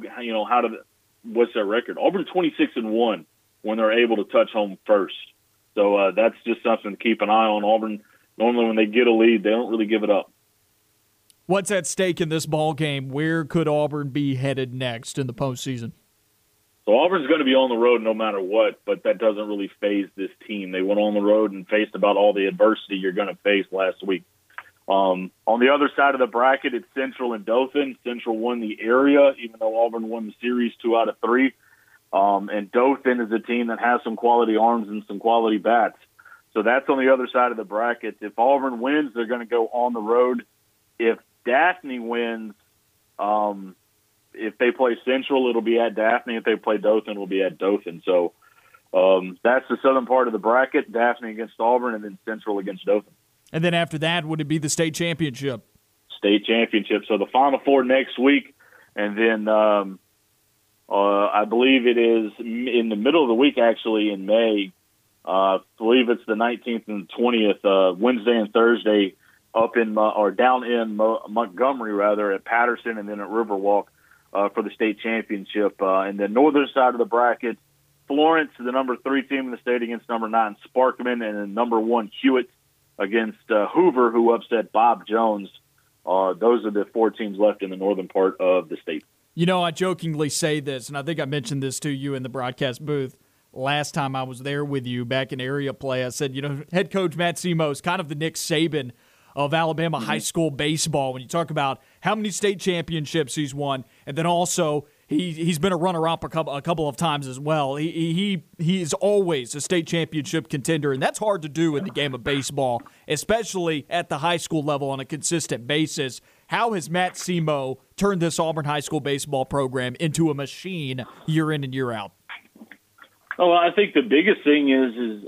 what's their record? Auburn 26-1 when they're able to touch home first. So that's just something to keep an eye on. Auburn, normally when they get a lead, they don't really give it up. What's at stake in this ball game? Where could Auburn be headed next in the postseason? So Auburn's going to be on the road no matter what, but that doesn't really faze this team. They went on the road and faced about all the adversity you're going to face last week. On the other side of the bracket, it's Central and Dothan. Central won the area, even though Auburn won the series 2 out of 3. And Dothan is a team that has some quality arms and some quality bats. So that's on the other side of the bracket. If Auburn wins, they're going to go on the road. If Daphne wins, if they play Central, it'll be at Daphne. If they play Dothan, it'll be at Dothan. So that's the southern part of the bracket, Daphne against Auburn, and then Central against Dothan. And then after that, would it be the state championship? State championship. So the Final Four next week, and then I believe it is in the middle of the week, actually, in May. I believe it's the 19th and 20th, Wednesday and Thursday, down in Montgomery, rather, at Patterson and then at Riverwalk for the state championship. And the northern side of the bracket, Florence, the number 3 team in the state, against number 9 Sparkman, and then number 1 Hewitt against Hoover, who upset Bob Jones. Those are the 4 teams left in the northern part of the state. I jokingly say this, and I think I mentioned this to you in the broadcast booth last time I was there with you back in area play. I said, head coach Matt Semo is kind of the Nick Saban of Alabama high school baseball when you talk about how many state championships he's won, and then also he's been a runner-up a couple of times as well. He is always a state championship contender, and that's hard to do in the game of baseball, especially at the high school level on a consistent basis. How has Matt Semo turned this Auburn high school baseball program into a machine year in and year out? Oh, I think the biggest thing is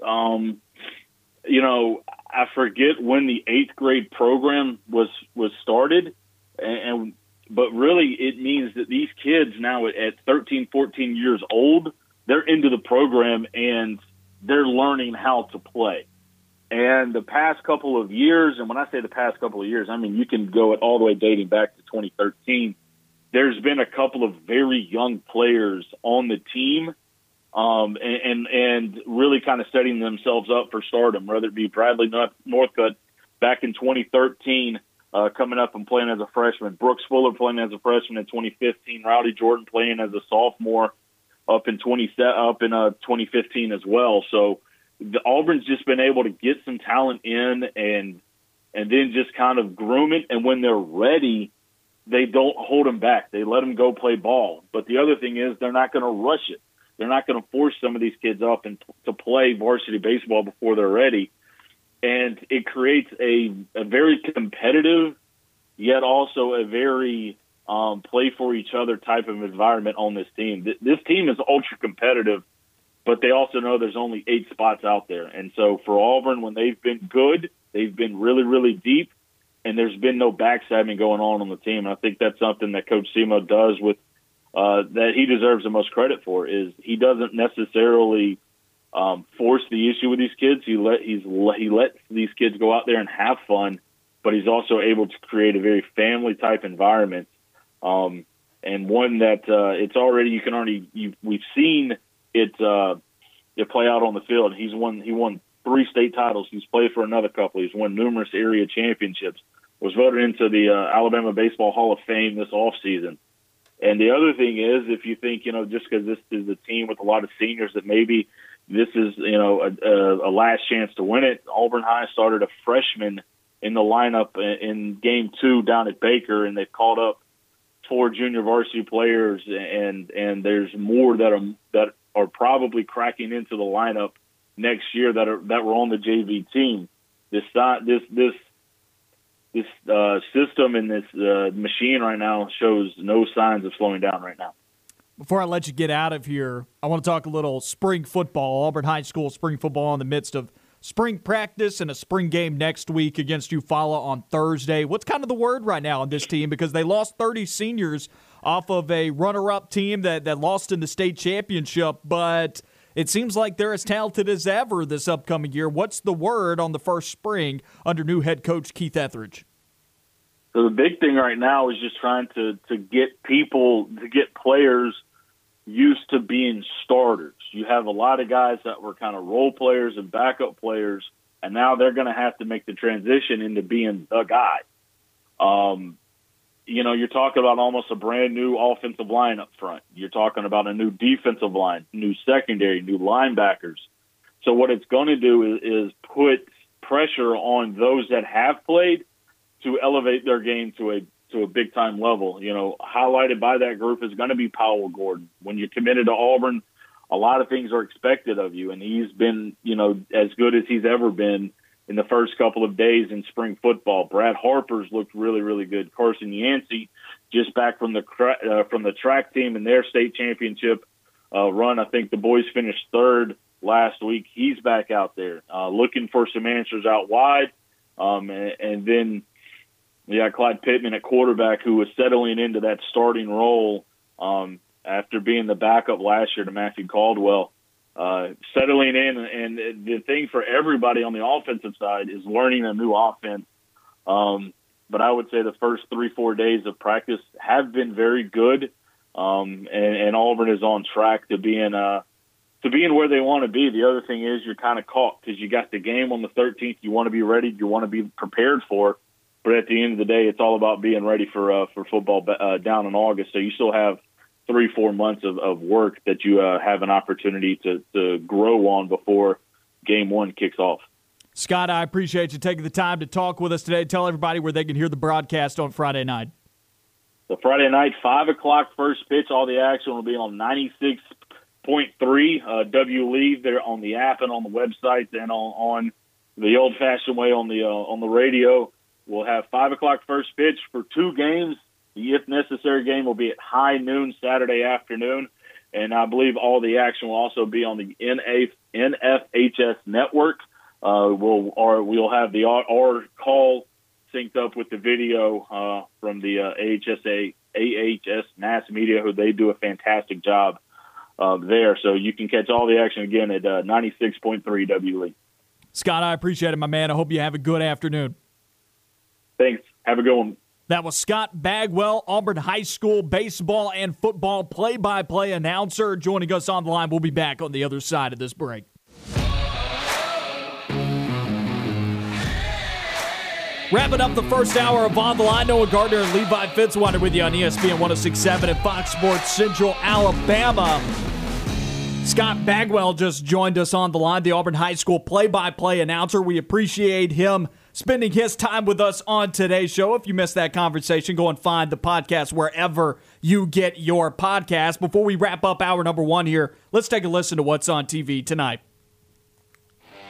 I forget when the 8th grade program was started, but really it means that these kids now at 13, 14 years old, they're into the program and they're learning how to play. And the past couple of years, and when I say the past couple of years, I mean you can go all the way dating back to 2013, there's been a couple of very young players on the team and really kind of setting themselves up for stardom, whether it be Bradley Northcutt back in 2013, coming up and playing as a freshman, Brooks Fuller playing as a freshman in 2015, Rowdy Jordan playing as a sophomore up in 2015 as well. So Auburn's just been able to get some talent in and then just kind of groom it, and when they're ready, they don't hold them back. They let them go play ball. But the other thing is they're not going to rush it. They're not going to force some of these kids up and to play varsity baseball before they're ready. And it creates a very competitive, yet also a very play for each other type of environment on this team. This team is ultra competitive, but they also know there's only 8 spots out there. And so for Auburn, when they've been good, they've been really, really deep, and there's been no backstabbing going on the team. And I think that's something that Coach Semo does with that he deserves the most credit for, is he doesn't necessarily force the issue with these kids. He lets these kids go out there and have fun, but he's also able to create a very family-type environment, and one that it's already we've seen it play out on the field. He won 3 state titles. He's played for another couple. He's won numerous area championships. Was voted into the Alabama Baseball Hall of Fame this offseason. And the other thing is, if you think, just because this is a team with a lot of seniors, that maybe this is, a last chance to win it. Auburn High started a freshman in the lineup in Game 2 down at Baker, and they've called up 4 junior varsity players, and there's more that are probably cracking into the lineup next year that were on the JV team. This system and this machine right now shows no signs of slowing down right now. Before I let you get out of here, I want to talk a little spring football. Auburn High School spring football in the midst of spring practice and a spring game next week against Eufaula on Thursday. What's kind of the word right now on this team? Because they lost 30 seniors off of a runner-up team that lost in the state championship, but it seems like they're as talented as ever this upcoming year. What's the word on the first spring under new head coach Keith Etheridge? So the big thing right now is just trying to get players used to being starters. You have a lot of guys that were kind of role players and backup players, and now they're going to have to make the transition into being the guy. You're talking about almost a brand new offensive line up front. You're talking about a new defensive line, new secondary, new linebackers. So what it's going to do is put pressure on those that have played to elevate their game to a big-time level. Highlighted by that group is going to be Powell Gordon. When you're committed to Auburn, a lot of things are expected of you, and he's been, as good as he's ever been in the first couple of days in spring football. Brad Harper's looked really, really good. Carson Yancey, just back from the track team in their state championship run. I think the boys finished 3rd last week. He's back out there looking for some answers out wide, and then Clyde Pittman at quarterback, who was settling into that starting role after being the backup last year to Matthew Caldwell. Settling in, and the thing for everybody on the offensive side is learning a new offense. But I would say the first 3-4 days of practice have been very good, and Auburn is on track to being where they want to be. The other thing is you're kind of caught because you got the game on the 13th. You want to be ready. You want to be prepared for. But at the end of the day, it's all about being ready for football down in August. So you still have 3-4 months of work that you have an opportunity to grow on before Game 1 kicks off. Scott, I appreciate you taking the time to talk with us today. Tell everybody where they can hear the broadcast on Friday night. So Friday night, 5 o'clock, first pitch. All the action will be on 96.3 W Leave there on the app and on the website, and on the old-fashioned way on the radio. We'll have 5 o'clock first pitch for 2 games. The if necessary game will be at high noon Saturday afternoon, and I believe all the action will also be on the NFHS network. We'll have our call synced up with the video from the AHS Mass Media, who they do a fantastic job there. So you can catch all the action again at 96.3 WLE. Scott, I appreciate it, my man. I hope you have a good afternoon. Thanks. Have a good one. That was Scott Bagwell, Auburn High School baseball and football play-by-play announcer, joining us on the line. We'll be back on the other side of this break. Wrapping up the first hour of On the Line, Noah Gardner and Levi Fitzwater with you on ESPN 106.7 and Fox Sports Central Alabama. Scott Bagwell just joined us on the line, the Auburn High School play-by-play announcer. We appreciate him spending his time with us on today's show. If you missed that conversation, go and find the podcast wherever you get your podcast. Before we wrap up hour number 1 here, let's take a listen to what's on TV tonight.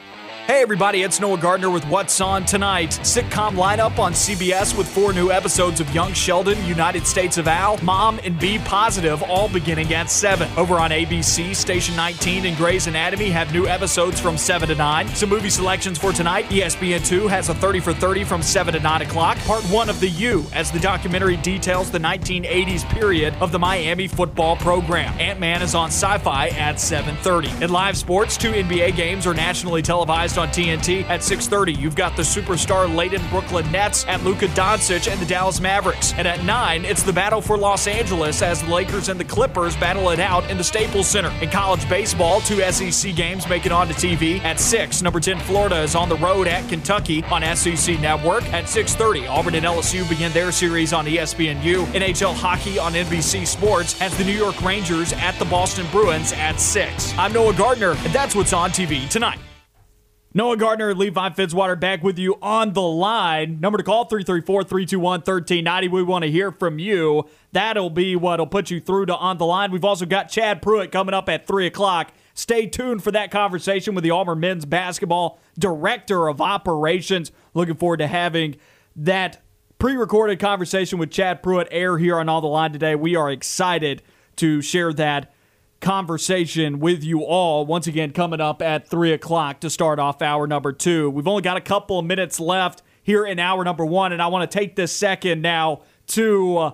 Hey everybody, it's Noah Gardner with What's On Tonight. Sitcom lineup on CBS with 4 new episodes of Young Sheldon, United States of Al, Mom, and Be Positive, all beginning at 7. Over on ABC, Station 19 and Grey's Anatomy have new episodes from 7 to 9. Some movie selections for tonight. ESPN2 has a 30 for 30 from 7 to 9 o'clock. Part 1 of The U, as the documentary details the 1980s period of the Miami football program. Ant-Man is on Sci-Fi at 7:30. In live sports, 2 NBA games are nationally televised on TNT at 6:30. You've got the superstar-laden Brooklyn Nets at Luka Doncic and the Dallas Mavericks. And at 9, it's the battle for Los Angeles as the Lakers and the Clippers battle it out in the Staples Center. In college baseball, 2 SEC games make it onto TV. At 6, number 10 Florida is on the road at Kentucky on SEC Network. At 6:30, Auburn and LSU begin their series on ESPNU. NHL hockey on NBC Sports has the New York Rangers at the Boston Bruins at 6. I'm Noah Gardner, and that's what's on TV tonight. Noah Gardner and Levi Fitzwater back with you on the line. Number to call, 334-321-1390. We want to hear from you. That'll be what'll put you through to On the Line. We've also got Chad Pruitt coming up at 3 o'clock. Stay tuned for that conversation with the Auburn men's basketball director of operations. Looking forward to having that pre-recorded conversation with Chad Pruitt air here on On the Line today. We are excited to share that conversation with you all once again coming up at 3 o'clock to start off hour number 2. We've only got a couple of minutes left here in hour number 1, and I want to take this second now to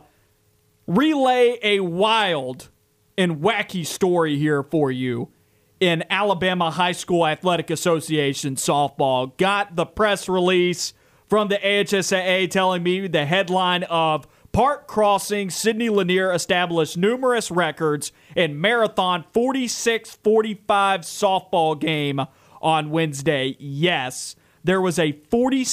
relay a wild and wacky story here for you in Alabama High School Athletic Association softball. Got the press release from the AHSAA telling me the headline of Park Crossing, Sidney Lanier established numerous records in marathon 46-45 softball game on Wednesday. Yes, there was a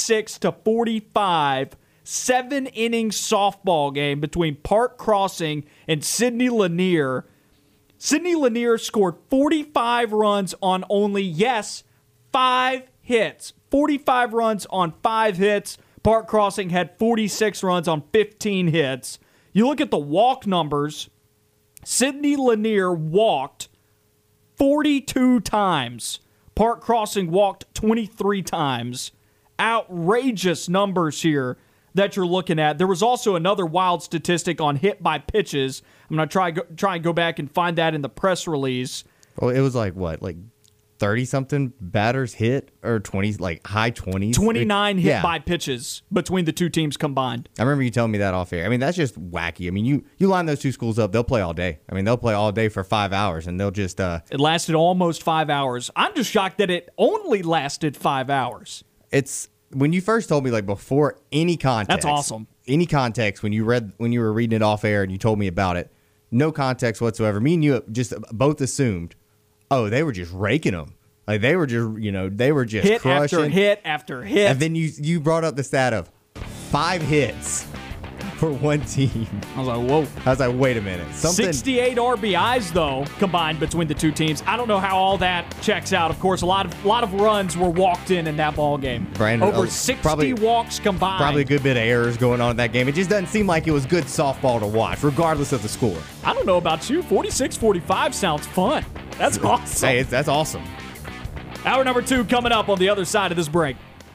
46-45 7-inning softball game between Park Crossing and Sidney Lanier. Sidney Lanier scored 45 runs on only, 5 hits. 45 runs on 5 hits. Park Crossing had 46 runs on 15 hits. You look at the walk numbers, Sidney Lanier walked 42 times. Park Crossing walked 23 times. Outrageous numbers here that you're looking at. There was also another wild statistic on hit by pitches. I'm going to try and go back and find that in the press release. Well, it was like 30-something batters hit, or 20, like high 20s. 29 hit by pitches between the two teams combined. I remember you telling me that off air. I mean, that's just wacky. I mean, you line those two schools up, they'll play all day. I mean, they'll play all day for 5 hours, and they'll just... It lasted almost 5 hours. I'm just shocked that it only lasted 5 hours. It's... When you first told me, like, before any context... That's awesome. Any context, when you were reading it off air and you told me about it, no context whatsoever. Me and you just both assumed, oh, they were just raking them. Like, they were just, they were just hit crushing. After hit after hit. And then you brought up the stat of 5 hits for one team. I was like, whoa. I was like, wait a minute. 68 RBIs, though, combined between the two teams. I don't know how all that checks out. Of course, a lot of runs were walked in that ball game. Brandon, over 60 walks combined. Probably a good bit of errors going on in that game. It just doesn't seem like it was good softball to watch, regardless of the score. I don't know about you. 46-45 sounds fun. That's awesome. Hey, that's awesome. Hour number 2 coming up on the other side of this break.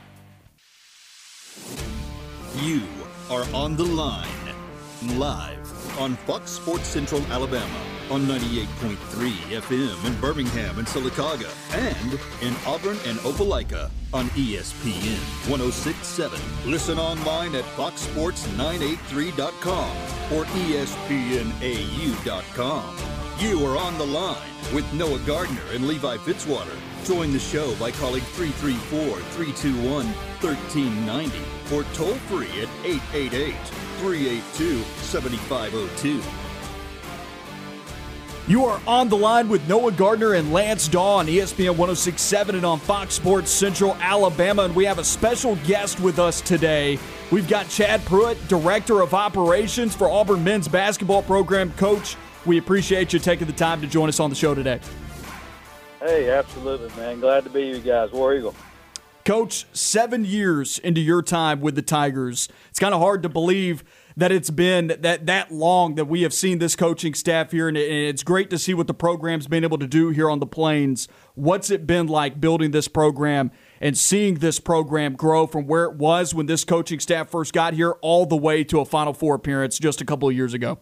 You are on the line, live on Fox Sports Central Alabama on 98.3 FM in Birmingham and Sylacauga, and in Auburn and Opelika on ESPN 106.7. Listen online at foxsports983.com or espnau.com. You are on the line with Noah Gardner and Levi Fitzwater. Join the show by calling 334-321-1390 or toll free at 888-382-7502. You are on the line with Noah Gardner and Lance Daw on ESPN 106.7 and on Fox Sports Central Alabama, and we have a special guest with us today. We've got Chad Pruitt, Director of Operations for Auburn men's basketball program. Coach, we appreciate you taking the time to join us on the show today. Hey, absolutely, man. Glad to be you guys. War Eagle. Coach, 7 years into your time with the Tigers, it's kind of hard to believe that it's been that long that we have seen this coaching staff here, and it's great to see what the program's been able to do here on the Plains. What's it been like building this program and seeing this program grow from where it was when this coaching staff first got here all the way to a Final Four appearance just a couple of years ago?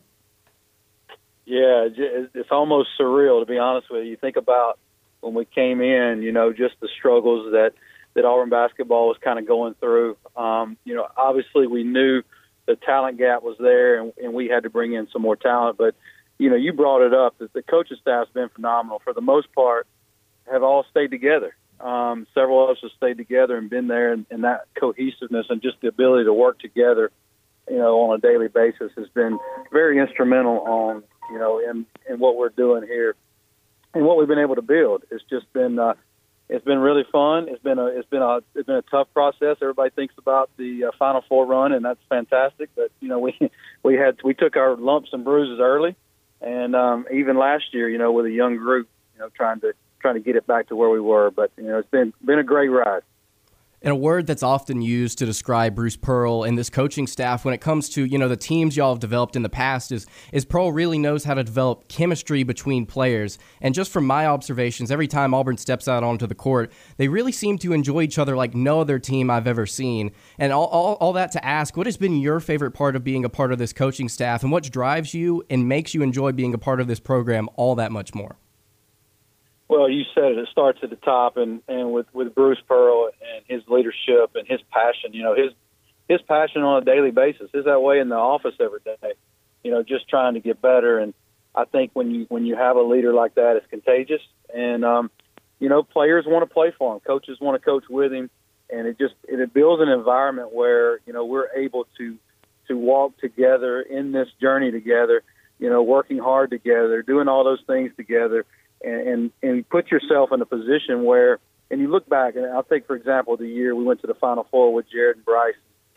Yeah, it's almost surreal, to be honest with you. You think about when we came in, just the struggles that Auburn basketball was kind of going through. Obviously we knew the talent gap was there, and we had to bring in some more talent. But, you brought it up, that the coaching staff's been phenomenal. For the most part, have all stayed together. Several of us have stayed together and been there, and that cohesiveness and just the ability to work together, on a daily basis has been very instrumental on, in what we're doing here and what we've been able to build. It's just been it's been really fun. It's been a tough process. Everybody thinks about the Final Four run, and that's fantastic. But we took our lumps and bruises early, and even last year, with a young group, trying to get it back to where we were. But it's been a great ride. And a word that's often used to describe Bruce Pearl and this coaching staff when it comes to, the teams y'all have developed in the past is Pearl really knows how to develop chemistry between players. And just from my observations, every time Auburn steps out onto the court, they really seem to enjoy each other like no other team I've ever seen. And all that to ask, what has been your favorite part of being a part of this coaching staff, and what drives you and makes you enjoy being a part of this program all that much more? Well, you said it. It starts at the top, and with Bruce Pearl and his leadership and his passion. His passion on a daily basis is that way in the office every day. Just trying to get better. And I think when you have a leader like that, it's contagious. And players want to play for him. Coaches want to coach with him, and it builds an environment where we're able to walk together in this journey together. Working hard together, doing all those things together. And put yourself in a position where, and you look back, and I'll take, for example, the year we went to the Final Four with Jared and Bryce,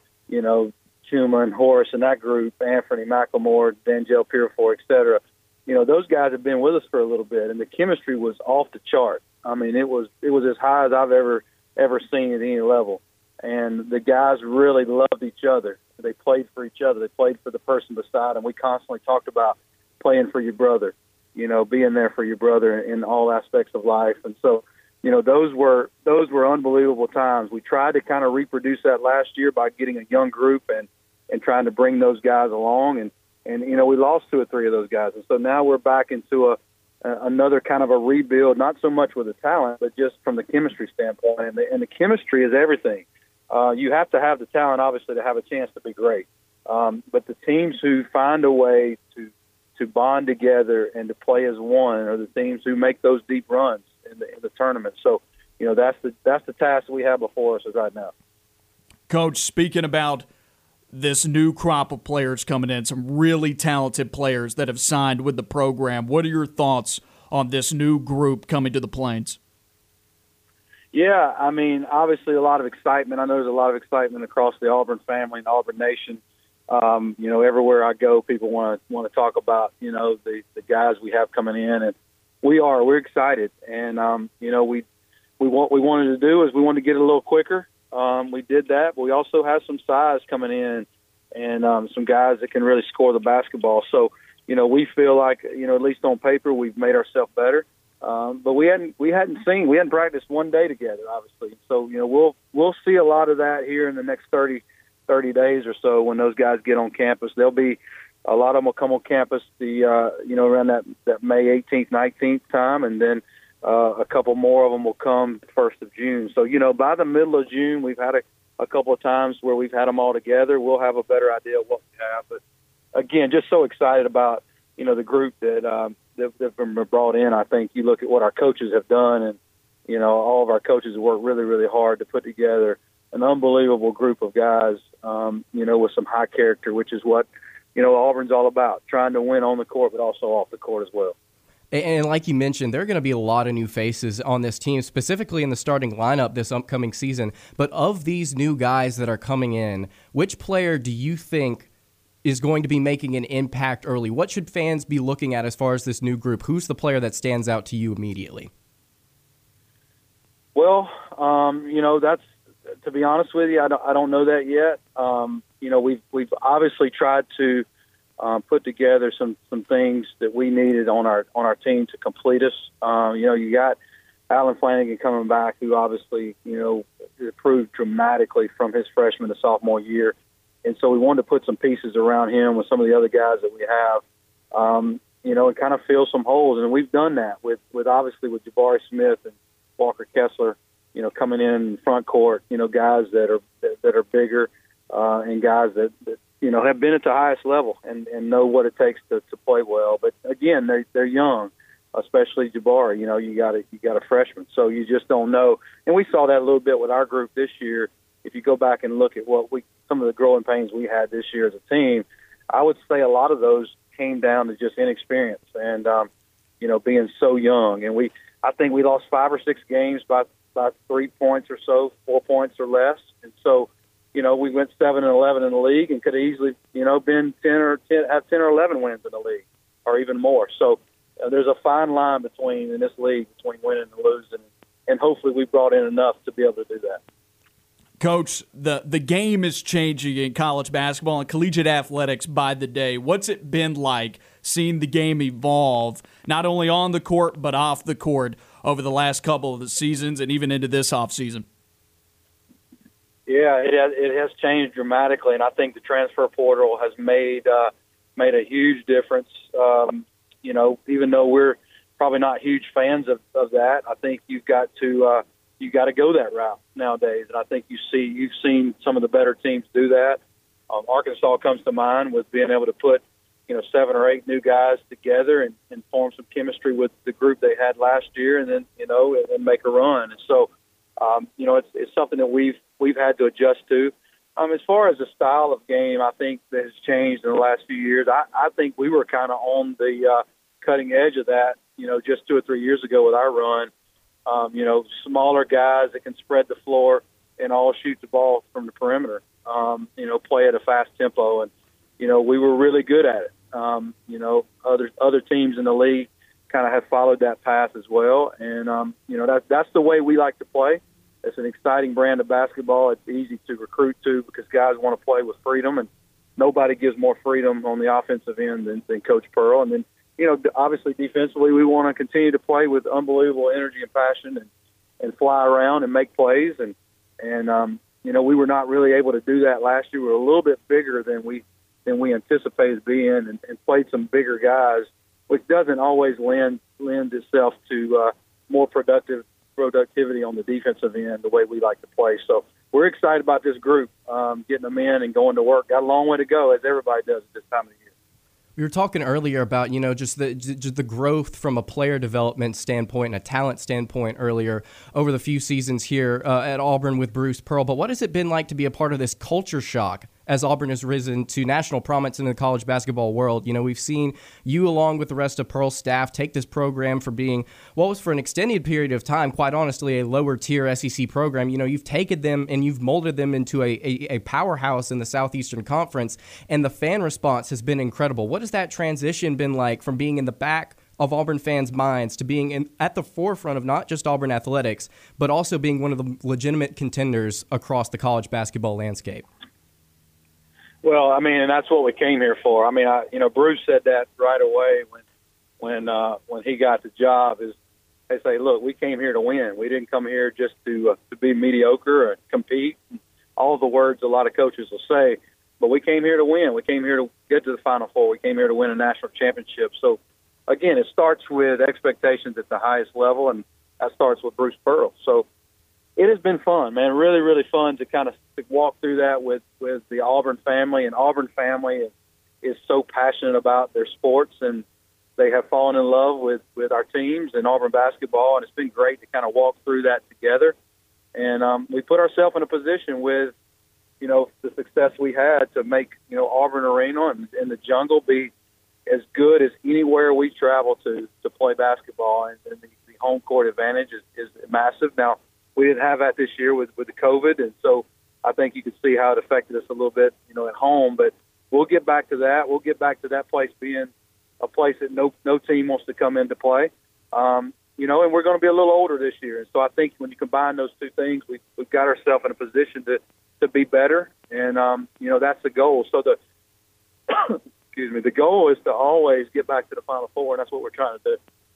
Chuma and Horace and that group, Anthony McLemore, D'Angelo Pierrefour, et cetera. Those guys have been with us for a little bit, and the chemistry was off the chart. I mean, it was as high as I've ever seen at any level. And the guys really loved each other. They played for each other. They played for the person beside them. We constantly talked about playing for your brother. Being there for your brother in all aspects of life. And so, those were unbelievable times. We tried to kind of reproduce that last year by getting a young group and trying to bring those guys along. And we lost 2 or 3 of those guys. And so now we're back into another kind of a rebuild, not so much with the talent, but just from the chemistry standpoint. And the chemistry is everything. You have to have the talent, obviously, to have a chance to be great. But the teams who find a way to bond together and to play as one are the teams who make those deep runs in the tournament. So, that's the task we have before us right now. Coach, speaking about this new crop of players coming in, some really talented players that have signed with the program, what are your thoughts on this new group coming to the Plains? Yeah, I mean, obviously a lot of excitement. I know there's a lot of excitement across the Auburn family and Auburn Nation. Everywhere I go, people want to talk about, the guys we have coming in, and we're excited. And, what we wanted to do is we wanted to get it a little quicker. We did that, but we also have some size coming in and, some guys that can really score the basketball. So, we feel like, at least on paper, we've made ourselves better. But we hadn't practiced one day together, obviously. So, we'll see a lot of that here in the next 30 days or so when those guys get on campus. There'll be a lot of them will come on campus around that May 18th, 19th time, and then a couple more of them will come 1st of June. So, by the middle of June, we've had a couple of times where we've had them all together. We'll have a better idea of what we have. But, again, just so excited about, the group that have been brought in. I think you look at what our coaches have done, and, all of our coaches have worked really, really hard to put together an unbelievable group of guys, with some high character, which is what, Auburn's all about, trying to win on the court, but also off the court as well. And like you mentioned, there are going to be a lot of new faces on this team, specifically in the starting lineup this upcoming season. But of these new guys that are coming in, which player do you think is going to be making an impact early? What should fans be looking at as far as this new group? Who's the player that stands out to you immediately? Well, that's, to be honest with you, I don't know that yet. We've obviously tried to put together some things that we needed on our team to complete us. You got Alan Flanagan coming back, who obviously improved dramatically from his freshman to sophomore year. And so we wanted to put some pieces around him with some of the other guys that we have, and kind of fill some holes. And we've done that with obviously with Jabari Smith and Walker Kessler, coming in front court, guys that are bigger and guys that have been at the highest level and know what it takes to play well. But again, they're young, especially Jabari. You got a freshman, so you just don't know. And we saw that a little bit with our group this year. If you go back and look at some of the growing pains we had this year as a team, I would say a lot of those came down to just inexperience and being so young. And I think we lost 5 or 6 games by 3 points or so, 4 points or less. And so, we went 7-11 in the league and could have easily, been 10 or 11 wins in the league or even more. So there's a fine line in this league between winning and losing. And hopefully we brought in enough to be able to do that. Coach, the game is changing in college basketball and collegiate athletics by the day. What's it been like seeing the game evolve, not only on the court but off the court over the last couple of the seasons and even into this offseason? Yeah, it has changed dramatically, and I think the transfer portal has made a huge difference. Even though we're probably not huge fans of that, I think you've got to go that route nowadays. And I think you've seen some of the better teams do that. Arkansas comes to mind with being able to put 7 or 8 new guys together and form some chemistry with the group they had last year, and then and make a run. And so it's something that we've had to adjust to. As far as the style of game, I think that has changed in the last few years. I think we were kind of on the cutting edge of that, just 2 or 3 years ago with our run. Smaller guys that can spread the floor and all shoot the ball from the perimeter, play at a fast tempo. And, we were really good at it. Other teams in the league kind of have followed that path as well. And, that's the way we like to play. It's an exciting brand of basketball. It's easy to recruit to because guys want to play with freedom, and nobody gives more freedom on the offensive end than Coach Pearl. And then, obviously defensively, we want to continue to play with unbelievable energy and passion and fly around and make plays. And we were not really able to do that last year. We were a little bit bigger than we anticipated being and played some bigger guys, which doesn't always lend itself to more productivity on the defensive end the way we like to play. So we're excited about this group, getting them in and going to work. Got a long way to go, as everybody does at this time of the year. We were talking earlier about, just the growth from a player development standpoint and a talent standpoint earlier over the few seasons here at Auburn with Bruce Pearl. But what has it been like to be a part of this culture shock as Auburn has risen to national prominence in the college basketball world? We've seen you, along with the rest of Pearl's staff, take this program for being what was for an extended period of time, quite honestly, a lower tier SEC program. You've taken them and you've molded them into a powerhouse in the Southeastern Conference, and the fan response has been incredible. What has that transition been like from being in the back of Auburn fans' minds to being at the forefront of not just Auburn athletics, but also being one of the legitimate contenders across the college basketball landscape? Well, and that's what we came here for. Bruce said that right away when he got the job. Is they say, look, we came here to win. We didn't come here just to be mediocre or compete. All the words a lot of coaches will say, but we came here to win. We came here to get to the Final Four. We came here to win a national championship. So, again, it starts with expectations at the highest level, and that starts with Bruce Pearl. So it has been fun, man, really, really fun to kind of walk through that with the Auburn family. And Auburn family is so passionate about their sports, and they have fallen in love with our teams and Auburn basketball, and it's been great to kind of walk through that together. And we put ourselves in a position with, the success we had to make, Auburn Arena and the Jungle be as good as anywhere we travel to play basketball. And the home court advantage is massive. Now, we didn't have that this year with the COVID, and so I think you can see how it affected us a little bit, at home. But we'll get back to that. We'll get back to that place being a place that no team wants to come in to play. And we're going to be a little older this year. And so I think when you combine those two things, we've got ourselves in a position to be better. And, that's the goal. So the goal is to always get back to the Final Four, and that's what we're trying to do.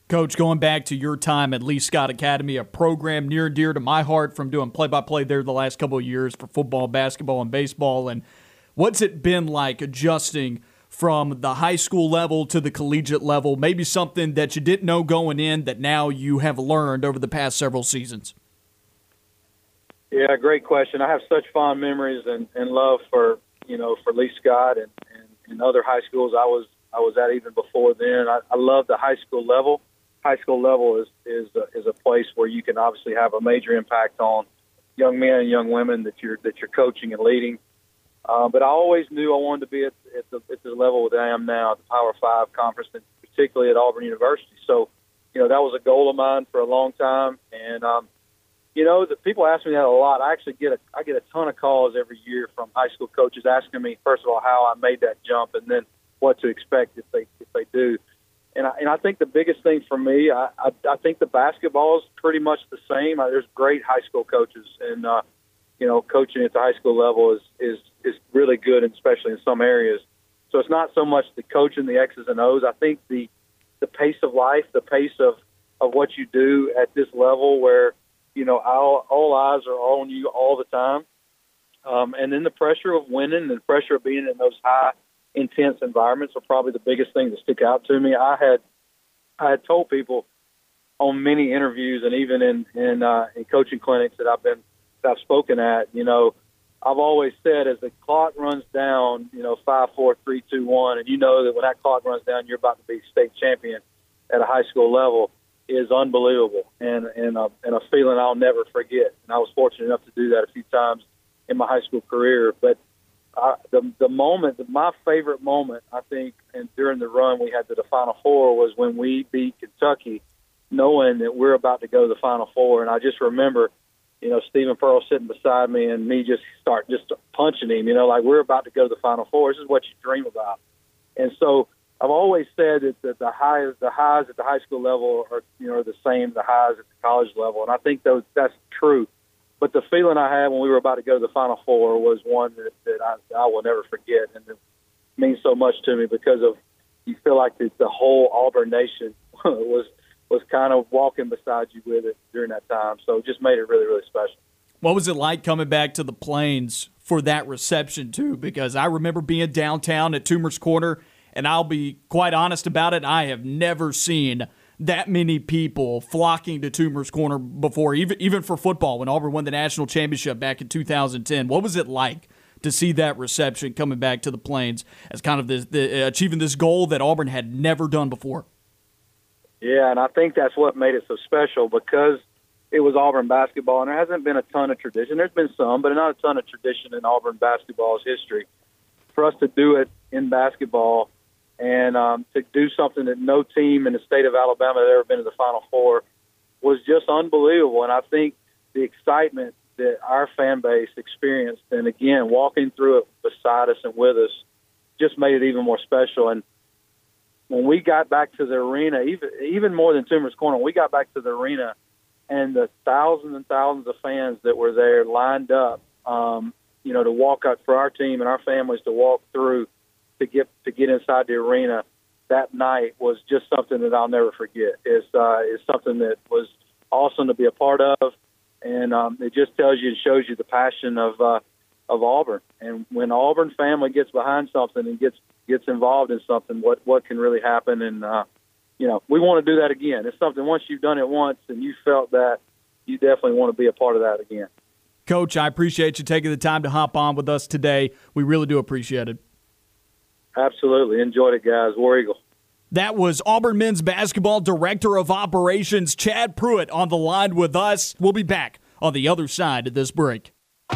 Coach, going back to your time at Lee Scott Academy, a program near and dear to my heart from doing play-by-play there the last couple of years for football, basketball, and baseball. And what's it been like adjusting from the high school level to the collegiate level? Maybe something that you didn't know going in that now you have learned over the past several seasons. Yeah, great question. I have such fond memories and love for Lee Scott and other high schools I was at even before then. I love the high school level. High school level is a place where you can obviously have a major impact on young men and young women that you're coaching and leading. But I always knew I wanted to be at the level that I am now, at the Power 5 conference, and particularly at Auburn University. So, that was a goal of mine for a long time. And the people ask me that a lot. I actually get a ton of calls every year from high school coaches asking me, first of all, how I made that jump, and then what to expect if they do. And I think the biggest thing for me, I think the basketball is pretty much the same. There's great high school coaches, and coaching at the high school level is really good, and especially in some areas. So it's not so much the coaching, the X's and O's. I think the pace of life, the pace of what you do at this level, where all eyes are on you all the time, and then the pressure of winning and the pressure of being in those high, intense environments are probably the biggest thing that stick out to me. I had told people on many interviews and even in coaching clinics that I've spoken at, I've always said as the clock runs down, 5, 4, 3, 2, 1, and that when that clock runs down, you're about to be state champion at a high school level is unbelievable and a feeling I'll never forget. And I was fortunate enough to do that a few times in my high school career. But my favorite moment, I think, and during the run we had to the Final Four was when we beat Kentucky, knowing that we're about to go to the Final Four. And I just remember, Stephen Pearl sitting beside me and me just punching him, like we're about to go to the Final Four. This is what you dream about. And so I've always said that the highs at the high school level are the same, the highs at the college level. And I think that's true. But the feeling I had when we were about to go to the Final Four was one that I will never forget, and it means so much to me because of you feel like the whole Auburn nation was kind of walking beside you with it during that time. So it just made it really, really special. What was it like coming back to the Plains for that reception, too? Because I remember being downtown at Toomer's Corner, and I'll be quite honest about it, I have never seen that many people flocking to Toomer's Corner before, even for football, when Auburn won the national championship back in 2010. What was it like to see that reception coming back to the Plains as kind of achieving this goal that Auburn had never done before? Yeah, and I think that's what made it so special because it was Auburn basketball, and there hasn't been a ton of tradition. There's been some, but not a ton of tradition in Auburn basketball's history. For us to do it in basketball and to do something that no team in the state of Alabama had ever been to the Final Four was just unbelievable. And I think the excitement that our fan base experienced, and again, walking through it beside us and with us, just made it even more special. And when we got back to the arena, even more than Toomer's Corner, we got back to the arena and the thousands and thousands of fans that were there lined up, to walk out for our team and our families to walk through to get inside the arena that night was just something that I'll never forget. It's something that was awesome to be a part of, and it just tells you and shows you the passion of Auburn. And when Auburn family gets behind something and gets involved in something, what can really happen? And we want to do that again. It's something once you've done it once and you felt that, you definitely want to be a part of that again. Coach, I appreciate you taking the time to hop on with us today. We really do appreciate it. Absolutely. Enjoyed it, guys. War Eagle. That was Auburn men's basketball director of operations, Chad Pruitt, on the line with us. We'll be back on the other side of this break.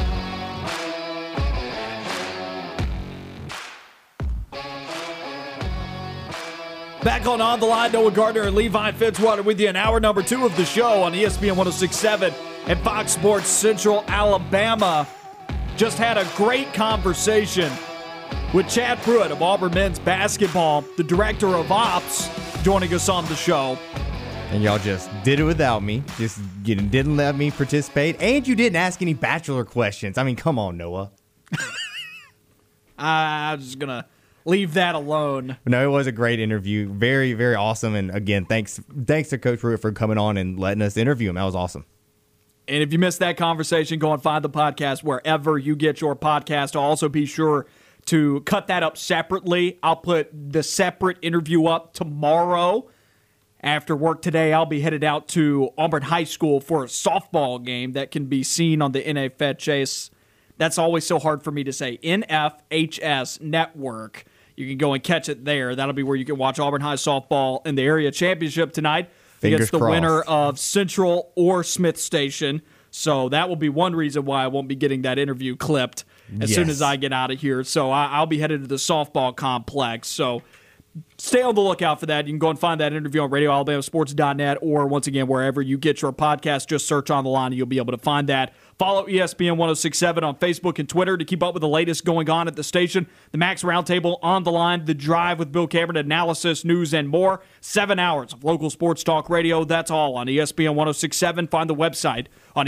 Back on the Line, Noah Gardner and Levi Fitzwater with you in hour number 2 of the show on ESPN 106.7 and Fox Sports Central Alabama. Just had a great conversation with Chad Pruitt of Auburn men's basketball, the director of ops, joining us on the show. And y'all just did it without me. Just you didn't let me participate, and you didn't ask any Bachelor questions. I mean, come on, Noah. I'm just gonna leave that alone. No, it was a great interview. Very, very awesome. And again, thanks to Coach Pruitt for coming on and letting us interview him. That was awesome. And if you missed that conversation, go and find the podcast wherever you get your podcast. I'll also be sure to cut that up separately. I'll put the separate interview up tomorrow. After work today, I'll be headed out to Auburn High School for a softball game that can be seen on the NFHS. That's always so hard for me to say. NFHS Network. You can go and catch it there. That'll be where you can watch Auburn High softball in the area championship tonight against the winner of Central or Smith Station. So that will be one reason why I won't be getting that interview clipped as soon as I get out of here. So I'll be headed to the softball complex. So stay on the lookout for that. You can go and find that interview on RadioAlabamaSports.net or, once again, wherever you get your podcast. Just search On the Line and you'll be able to find that. Follow ESPN 1067 on Facebook and Twitter to keep up with the latest going on at the station. The Max Roundtable, On the Line, The Drive with Bill Cameron, analysis, news, and more. 7 hours of local sports talk radio. That's all on ESPN 1067. Find the website on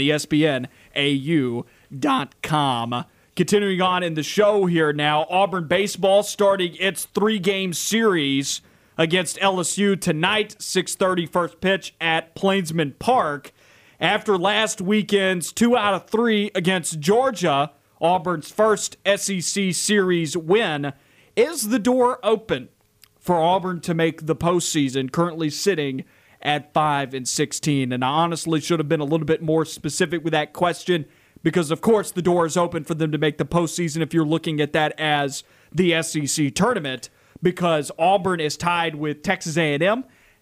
ESPNAU.com. Continuing on in the show here now, Auburn baseball starting its 3-game series against LSU tonight, 6:30 first pitch at Plainsman Park. After last weekend's 2 out of 3 against Georgia, Auburn's first SEC series win, is the door open for Auburn to make the postseason, currently sitting at 5-16. And I honestly should have been a little bit more specific with that question, because, of course, the door is open for them to make the postseason if you're looking at that as the SEC tournament, because Auburn is tied with Texas A&M.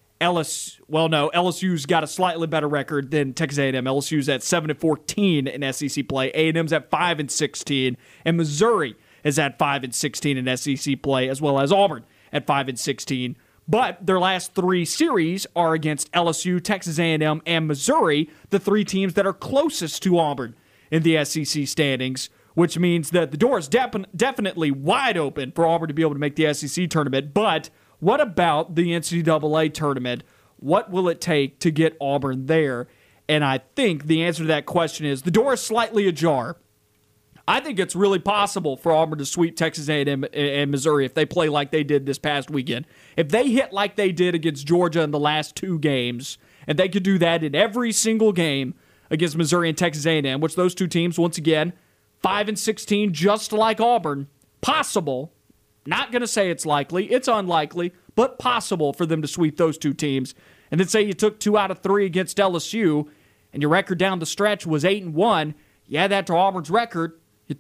LSU's got a slightly better record than Texas A&M. LSU's at 7-14 in SEC play. A&M's at 5-16, and Missouri is at 5-16 in SEC play, as well as Auburn at 5-16. But their last 3 series are against LSU, Texas A&M, and Missouri, the 3 teams that are closest to Auburn in the SEC standings, which means that the door is definitely wide open for Auburn to be able to make the SEC tournament. But what about the NCAA tournament? What will it take to get Auburn there? And I think the answer to that question is the door is slightly ajar. I think it's really possible for Auburn to sweep Texas A&M and Missouri if they play like they did this past weekend. If they hit like they did against Georgia in the last 2 games, and they could do that in every single game against Missouri and Texas A&M, which those 2 teams, once again, 5-16, just like Auburn, possible. Not going to say it's likely. It's unlikely, but possible for them to sweep those 2 teams. And then say you took 2 out of 3 against LSU, and your record down the stretch was 8-1. You add that to Auburn's record, you're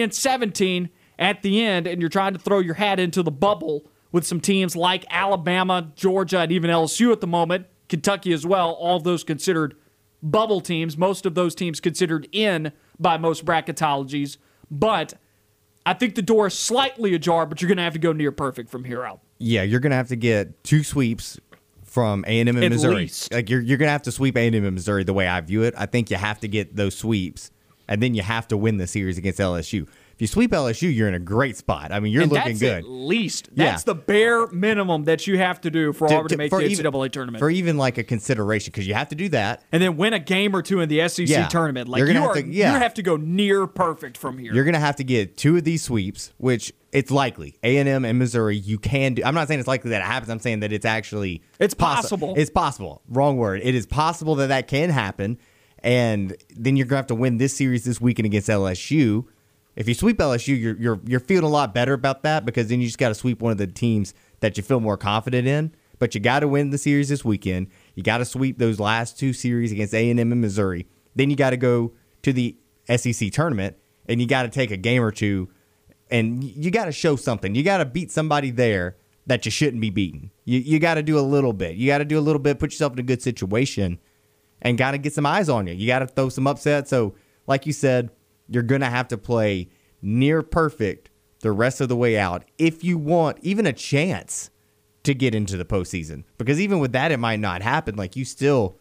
13-17 at the end, and you're trying to throw your hat into the bubble with some teams like Alabama, Georgia, and even LSU at the moment, Kentucky as well, all of those considered bubble teams, most of those teams considered in by most bracketologies. But I think the door is slightly ajar, but you're going to have to go near perfect from here out. Yeah, you're going to have to get 2 sweeps from A&M and Missouri. Least. Like you're going to have to sweep A&M and Missouri the way I view it. I think you have to get those sweeps, and then you have to win the series against LSU. If you sweep LSU, you're in a great spot. I mean, you're looking good. At least. That's the bare minimum that you have to do for Auburn to make the NCAA tournament. For even like a consideration, because you have to do that. And then win a game or 2 in the SEC tournament. Like you have to go near perfect from here. You're going to have to get 2 of these sweeps, which it's likely. A&M and Missouri, you can do. I'm not saying it's likely that it happens. I'm saying that it's actually possible. It's possible. Wrong word. It is possible that can happen. And then you're going to have to win this series this weekend against LSU. If you sweep LSU, you're feeling a lot better about that, because then you just got to sweep one of the teams that you feel more confident in. But you got to win the series this weekend. You got to sweep those last 2 series against A&M and Missouri. Then you got to go to the SEC tournament, and you got to take a game or 2, and you got to show something. You got to beat somebody there that you shouldn't be beating. You got to do a little bit. You got to do a little bit, put yourself in a good situation, and got to get some eyes on you. You got to throw some upsets. So, like you said, you're going to have to play near perfect the rest of the way out if you want even a chance to get into the postseason. Because even with that, it might not happen. You're still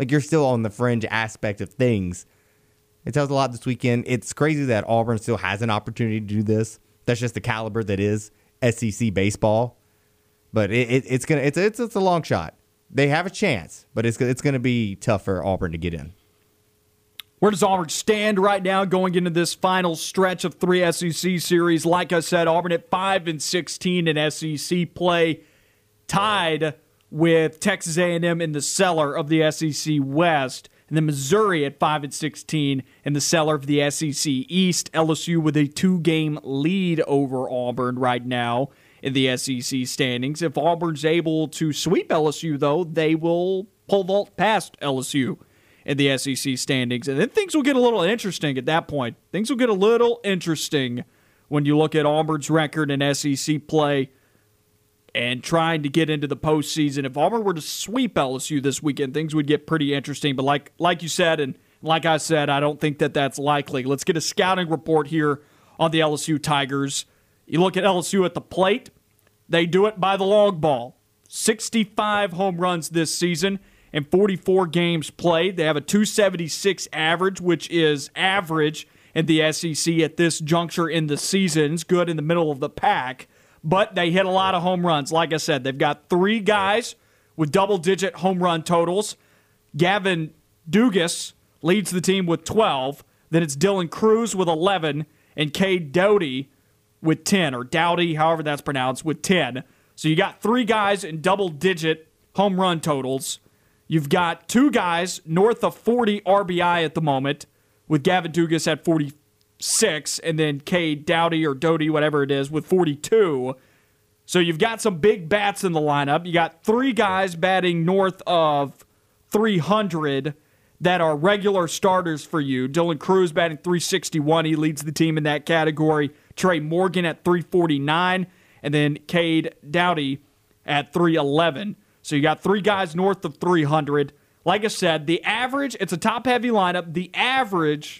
on the fringe aspect of things. It tells a lot this weekend. It's crazy that Auburn still has an opportunity to do this. That's just the caliber that is SEC baseball. But it's a long shot. They have a chance, but it's going to be tough for Auburn to get in. Where does Auburn stand right now going into this final stretch of 3 SEC series? Like I said, Auburn at 5-16 in SEC play, tied with Texas A&M in the cellar of the SEC West, and then Missouri at 5-16 in the cellar of the SEC East. LSU with a 2-game lead over Auburn right now in the SEC standings. If Auburn's able to sweep LSU, though, they will pole vault past LSU in the SEC standings. And then things will get a little interesting at that point. Things will get a little interesting when you look at Auburn's record in SEC play and trying to get into the postseason. If Auburn were to sweep LSU this weekend, things would get pretty interesting. But like you said, and like I said, I don't think that that's likely. Let's get a scouting report here on the LSU Tigers. You look at LSU at the plate, they do it by the long ball. 65 home runs this season and 44 games played. They have a .276 average, which is average in the SEC at this juncture in the season. It's good in the middle of the pack, but they hit a lot of home runs. Like I said, they've got 3 guys with double-digit home run totals. Gavin Dugas leads the team with 12. Then it's Dylan Cruz with 11 and Cade Doughty with 10, or Doughty, however that's pronounced, with 10. So you got 3 guys in double-digit home run totals. You've got 2 guys north of 40 RBI at the moment, with Gavin Dugas at 46, and then Cade Doughty, or Doughty, whatever it is, with 42. So you've got some big bats in the lineup. You got 3 guys batting north of 300 that are regular starters for you. Dylan Cruz batting .361. He leads the team in that category. Trey Morgan at .349, and then Cade Doughty at .311. So you got 3 guys north of 300. Like I said, the average, it's a top-heavy lineup. The average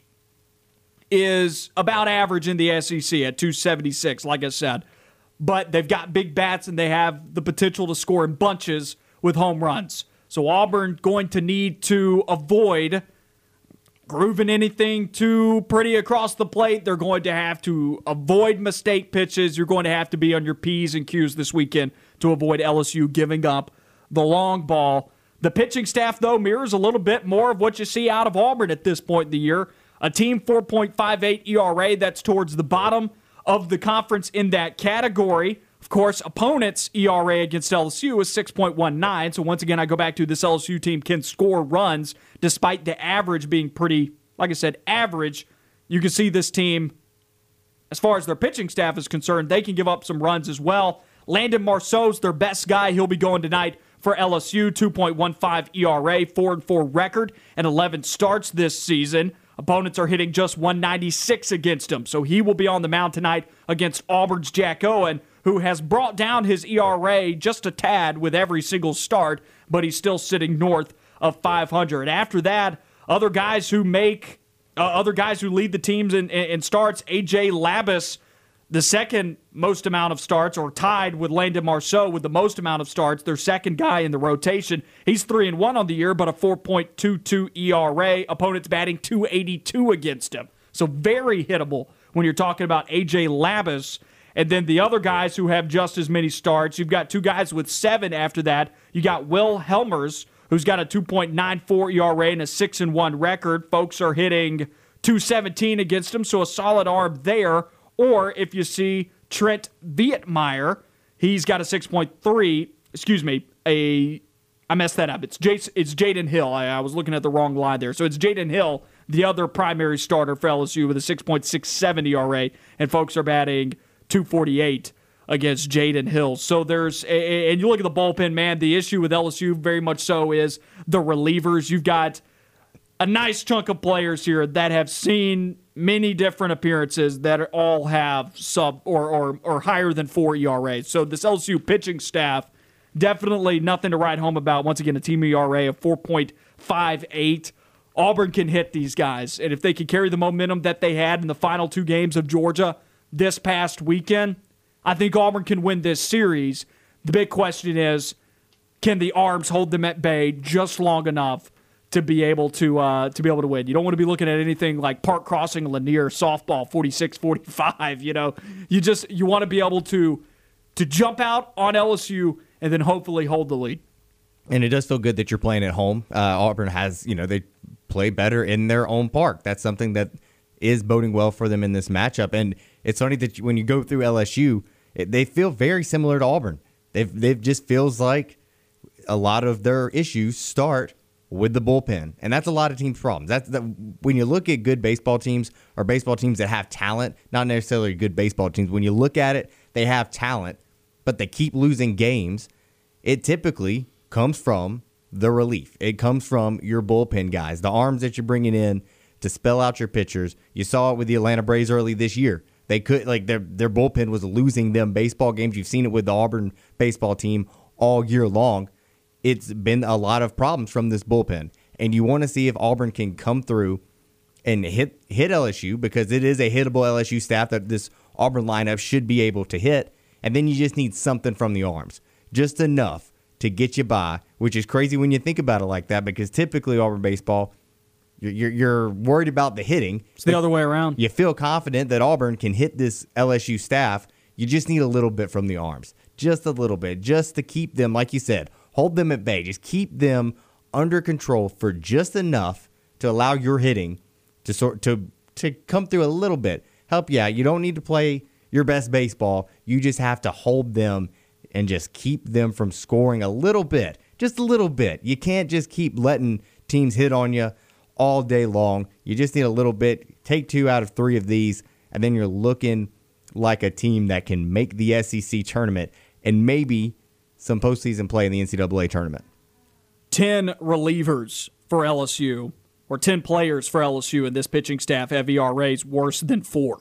is about average in the SEC at .276, like I said. But they've got big bats, and they have the potential to score in bunches with home runs. So Auburn going to need to avoid grooving anything too pretty across the plate. They're going to have to avoid mistake pitches. You're going to have to be on your P's and Q's this weekend to avoid LSU giving up the long ball. The pitching staff, though, mirrors a little bit more of what you see out of Auburn at this point in the year. A team 4.58 ERA, that's towards the bottom of the conference in that category. Of course, opponents' ERA against LSU is 6.19. So once again, I go back to this LSU team can score runs despite the average being pretty, like I said, average. You can see this team, as far as their pitching staff is concerned, they can give up some runs as well. Landon Marceau's their best guy. He'll be going tonight for LSU, 2.15 ERA, 4-4 record, and 11 starts this season. Opponents are hitting just 196 against him, so he will be on the mound tonight against Auburn's Jack Owen, who has brought down his ERA just a tad with every single start, but he's still sitting north of 500. After that, other guys who lead the teams in starts, A.J. Labus, the second most amount of starts, or tied with Landon Marceau with the most amount of starts, their second guy in the rotation. He's 3-1 on the year, but a 4.22 ERA. Opponents batting .282 against him. So very hittable when you're talking about A.J. Labus. And then the other guys who have just as many starts, you've got 2 guys with 7 after that. You got Will Helmers, who's got a 2.94 ERA and a 6-1 record. Folks are hitting .217 against him, so a solid arm there. Or if you see Trent Vietmeyer, he's got a 6.3, I messed that up. It's Jaden Hill. I was looking at the wrong line there. So it's Jaden Hill, the other primary starter for LSU, with a 6.67 ERA, and folks are batting .248 against Jaden Hill. So and you look at the bullpen, man, the issue with LSU very much so is the relievers. You've got a nice chunk of players here that have seen many different appearances that all have sub or higher than 4 ERAs. So this LSU pitching staff, definitely nothing to write home about. Once again, a team ERA of 4.58. Auburn can hit these guys, and if they can carry the momentum that they had in the final 2 games of Georgia this past weekend, I think Auburn can win this series. The big question is, can the arms hold them at bay just long enough to be able to win? You don't want to be looking at anything like Park Crossing Lanier softball 46-45. You want to be able to jump out on LSU and then hopefully hold the lead. And it does feel good that you're playing at home. Auburn has, they play better in their own park. That's something that is boding well for them in this matchup. And it's funny that when you go through LSU, they feel very similar to Auburn. They've just feels like a lot of their issues start with the bullpen, and that's a lot of teams' problems. When you look at good baseball teams or baseball teams that have talent, not necessarily good baseball teams. When you look at it, they have talent, but they keep losing games. It typically comes from the relief. It comes from your bullpen guys, the arms that you're bringing in to spell out your pitchers. You saw it with the Atlanta Braves early this year. They could their bullpen was losing them baseball games. You've seen it with the Auburn baseball team all year long. It's been a lot of problems from this bullpen, and you want to see if Auburn can come through and hit LSU, because it is a hittable LSU staff that this Auburn lineup should be able to hit. And then you just need something from the arms, just enough to get you by, which is crazy when you think about it like that, because typically Auburn baseball, you're worried about the hitting. It's the other way around. You feel confident that Auburn can hit this LSU staff. You just need a little bit from the arms, just a little bit, just to keep them, like you said, hold them at bay. Just keep them under control for just enough to allow your hitting to come through a little bit. Help you out. You don't need to play your best baseball. You just have to hold them and just keep them from scoring a little bit, just a little bit. You can't just keep letting teams hit on you all day long. You just need a little bit. Take 2 out of 3 of these, and then you're looking like a team that can make the SEC tournament and maybe some postseason play in the NCAA tournament. 10 relievers for LSU, or 10 players for LSU, and this pitching staff have ERAs worse than 4.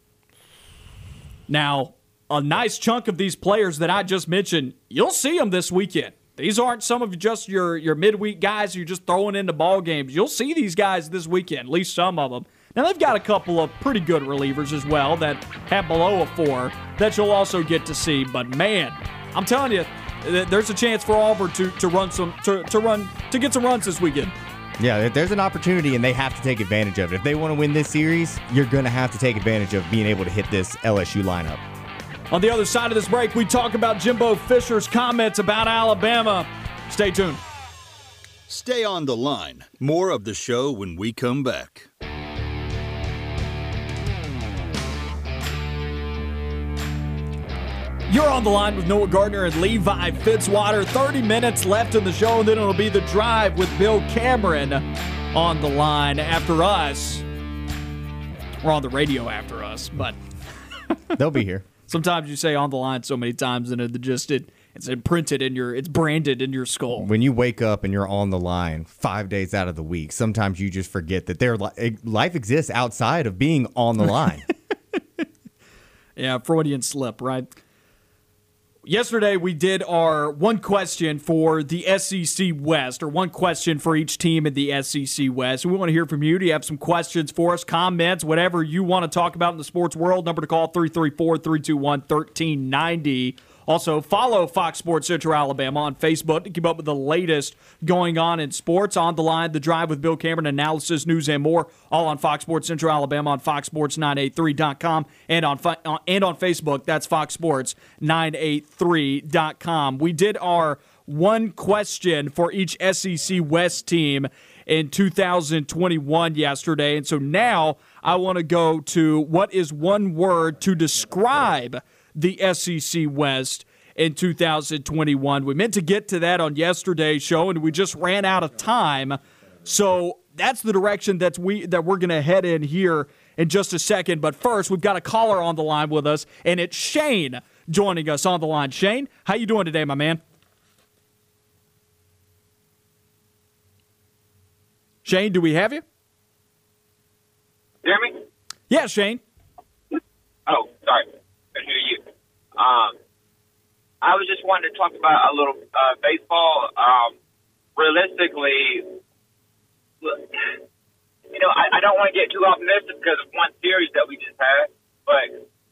Now, a nice chunk of these players that I just mentioned, you'll see them this weekend. These aren't some of just your midweek guys you're just throwing into ball games. You'll see these guys this weekend, at least some of them. Now, they've got a couple of pretty good relievers as well that have below a 4 that you'll also get to see. But, man, I'm telling you, there's a chance for Auburn to get some runs this weekend. Yeah, there's an opportunity, and they have to take advantage of it. If they want to win this series, you're going to have to take advantage of being able to hit this LSU lineup. On the other side of this break, we talk about Jimbo Fisher's comments about Alabama. Stay tuned. Stay on the line. More of the show when we come back. You're on the line with Noah Gardner and Levi Fitzwater. 30 minutes left in the show, and then it'll be The Drive with Bill Cameron on the line after us. We're on the radio after us, but they'll be here. Sometimes you say on the line so many times, and it's imprinted in it's branded in your skull. When you wake up and you're on the line 5 days out of the week, sometimes you just forget that life exists outside of being on the line. Yeah, Freudian slip, right? Yesterday, we did our one question for the SEC West, or one question for each team in the SEC West. We want to hear from you. Do you have some questions for us, comments, whatever you want to talk about in the sports world? Number to call, 334-321-1390. Also, follow Fox Sports Central Alabama on Facebook to keep up with the latest going on in sports. On the line, The Drive with Bill Cameron, analysis, news, and more, all on Fox Sports Central Alabama on foxsports983.com and on Facebook. That's foxsports983.com. We did our one question for each SEC West team in 2021 yesterday, and so now I want to go to what is one word to describe the SEC West in 2021. We meant to get to that on yesterday's show, and we just ran out of time. So that's the direction that we're going to head in here in just a second. But first, we've got a caller on the line with us, and it's Shane joining us on the line. Shane, how you doing today, my man? Shane, do we have you? Hear me? Yeah, Shane. Oh, sorry. I hear you. I was just wanting to talk about a little baseball. Realistically, I don't want to get too optimistic because of one series that we just had, but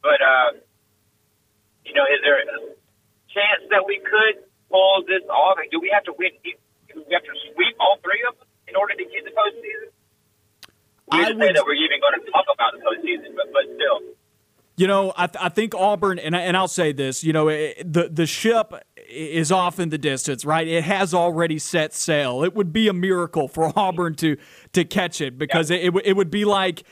is there a chance that we could pull this off? Do we have to win? Do we have to sweep all 3 of them in order to get the postseason? We didn't say that we're even going to talk about the postseason, but still. I think Auburn, and I'll say this, the ship is off in the distance, right? It has already set sail. It would be a miracle for Auburn to catch it, because it would be like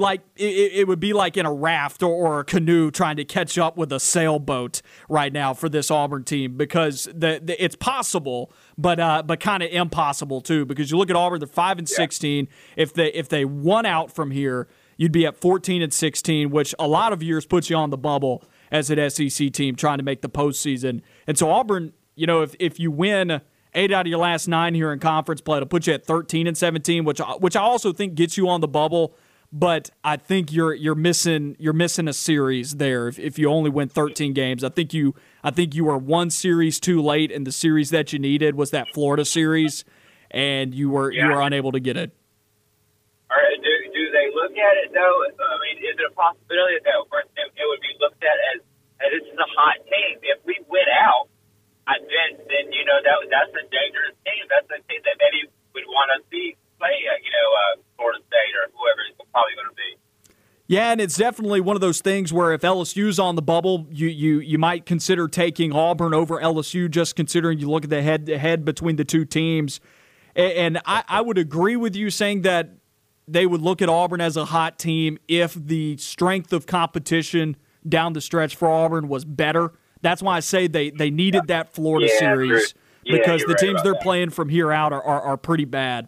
in a raft or a canoe trying to catch up with a sailboat right now for this Auburn team, because it's possible, but kind of impossible too, because you look at Auburn, they're 5-16. If they won out from here, you'd be at 14-16, which a lot of years puts you on the bubble as an SEC team trying to make the postseason. And so Auburn, if you win 8 out of your last 9 here in conference play, it'll put you at 13-17, which I also think gets you on the bubble. But I think you're missing a series there if you only win 13 games. I think you were one series too late, and the series that you needed was that Florida series, and you were unable to get it. All right, do they look at it though? I mean, is it a possibility that it would be looked at as this is a hot team? If we win out, then that's a dangerous team. That's a team that maybe would want to see play Florida State or whoever it's probably going to be. Yeah, and it's definitely one of those things where if LSU's on the bubble, you might consider taking Auburn over LSU, just considering you look at the head between the two teams. And I would agree with you saying that they would look at Auburn as a hot team if the strength of competition down the stretch for Auburn was better. That's why I say they needed that Florida series, because the teams they're playing from here out are pretty bad.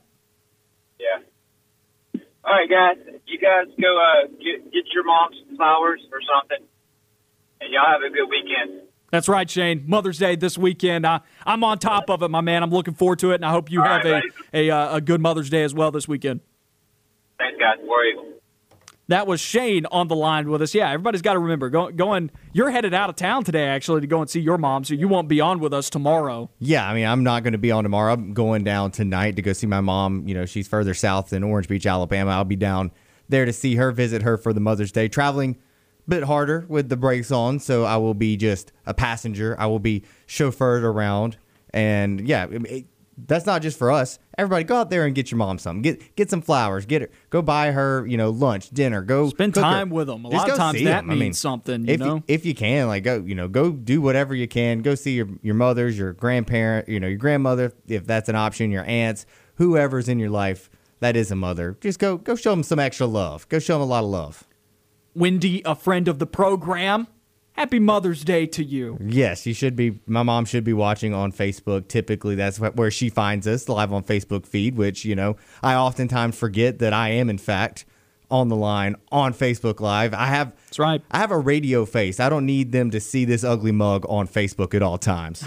Yeah. All right, guys. You guys go get your mom some flowers or something, and y'all have a good weekend. That's right, Shane. Mother's Day this weekend. I'm on top of it, my man. I'm looking forward to it, and I hope you have a good Mother's Day as well this weekend. Thanks, guys. War Eagle. That was Shane on the line with us. Yeah, everybody's got to remember, going. You're headed out of town today, actually, to go and see your mom, so you won't be on with us tomorrow. Yeah, I mean, I'm not going to be on tomorrow. I'm going down tonight to go see my mom. She's further south in Orange Beach, Alabama. I'll be down there to see her, visit her for the Mother's Day. Traveling a bit harder with the brakes on, so I will be just a passenger. I will be chauffeured around, and yeah, that's not just for us. Everybody, go out there and get your mom something. Get some flowers. Go buy her, lunch, dinner. Go spend time with them. A lot of times that means something. If you can, go do whatever you can. Go see your mothers, your grandparent, your grandmother, if that's an option. Your aunts, whoever's in your life that is a mother. Just go show them some extra love. Go show them a lot of love. Wendy, a friend of the program, happy Mother's Day to you. Yes, you should be. My mom should be watching on Facebook. Typically, that's where she finds us, live on Facebook feed, which, I oftentimes forget that I am, in fact, on the line on Facebook Live. That's right. I have a radio face. I don't need them to see this ugly mug on Facebook at all times.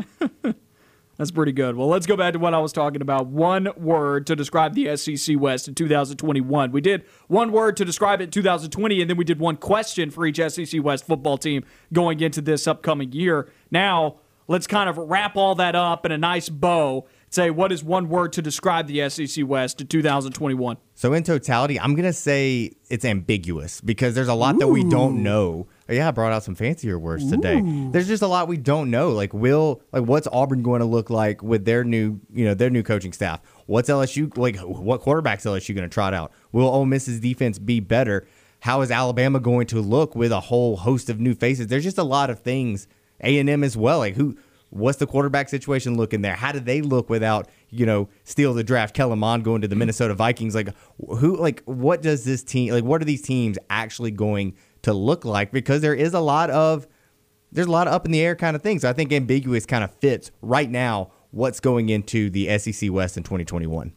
That's pretty good. Well, let's go back to what I was talking about. One word to describe the SEC West in 2021. We did one word to describe it in 2020, and then we did one question for each SEC West football team going into this upcoming year. Now, let's kind of wrap all that up in a nice bow. Say, what is one word to describe the SEC West in 2021? So in totality, I'm going to say it's ambiguous, because there's a lot that we don't know. Yeah, I brought out some fancier words today. There's just a lot we don't know. What's Auburn going to look like with their new coaching staff? What's LSU, what quarterback's LSU going to trot out? Will Ole Miss's defense be better? How is Alabama going to look with a whole host of new faces? There's just a lot of things. A&M as well. What's the quarterback situation looking there? How do they look without, steal the draft, Kellen Mond going to the Minnesota Vikings? What does this team, what are these teams actually going to look like? Because there's a lot of up in the air kind of things. So I think ambiguous kind of fits right now what's going into the SEC West in 2021.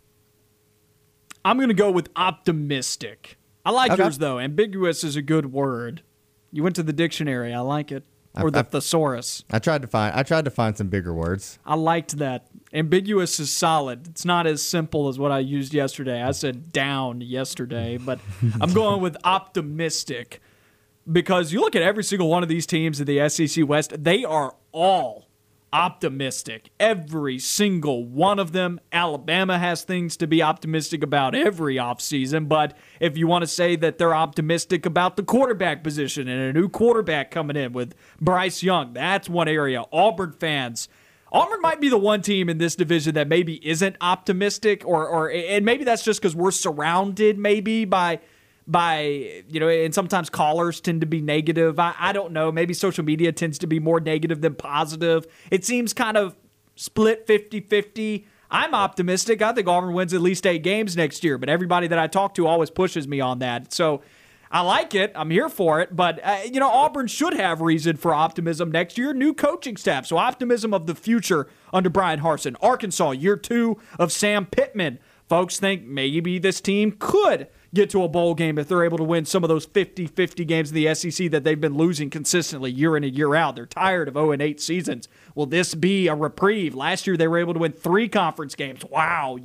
I'm going to go with optimistic. I like yours, though. Ambiguous is a good word. You went to the dictionary. I like it. Or the thesaurus. I tried to find some bigger words. I liked that. Ambiguous is solid. It's not as simple as what I used yesterday. I said down yesterday, but I'm going with optimistic, because you look at every single one of these teams in the SEC West, they are all optimistic. Every single one of them. Alabama has things to be optimistic about every offseason, but if you want to say that they're optimistic about the quarterback position and a new quarterback coming in with Bryce Young, that's one area. Auburn might be the one team in this division that maybe isn't optimistic, and maybe that's just because we're surrounded maybe by and sometimes callers tend to be negative. I don't know. Maybe social media tends to be more negative than positive. It seems kind of split 50-50. I'm optimistic. I think Auburn wins at least 8 games next year, but everybody that I talk to always pushes me on that. So I like it. I'm here for it. But, Auburn should have reason for optimism next year. New coaching staff. So optimism of the future under Brian Harsin. Arkansas, year 2 of Sam Pittman. Folks think maybe this team could get to a bowl game if they're able to win some of those 50-50 games in the SEC that they've been losing consistently year in and year out. They're tired of 0-8 seasons. Will this be a reprieve? Last year they were able to win 3 conference games. Wow,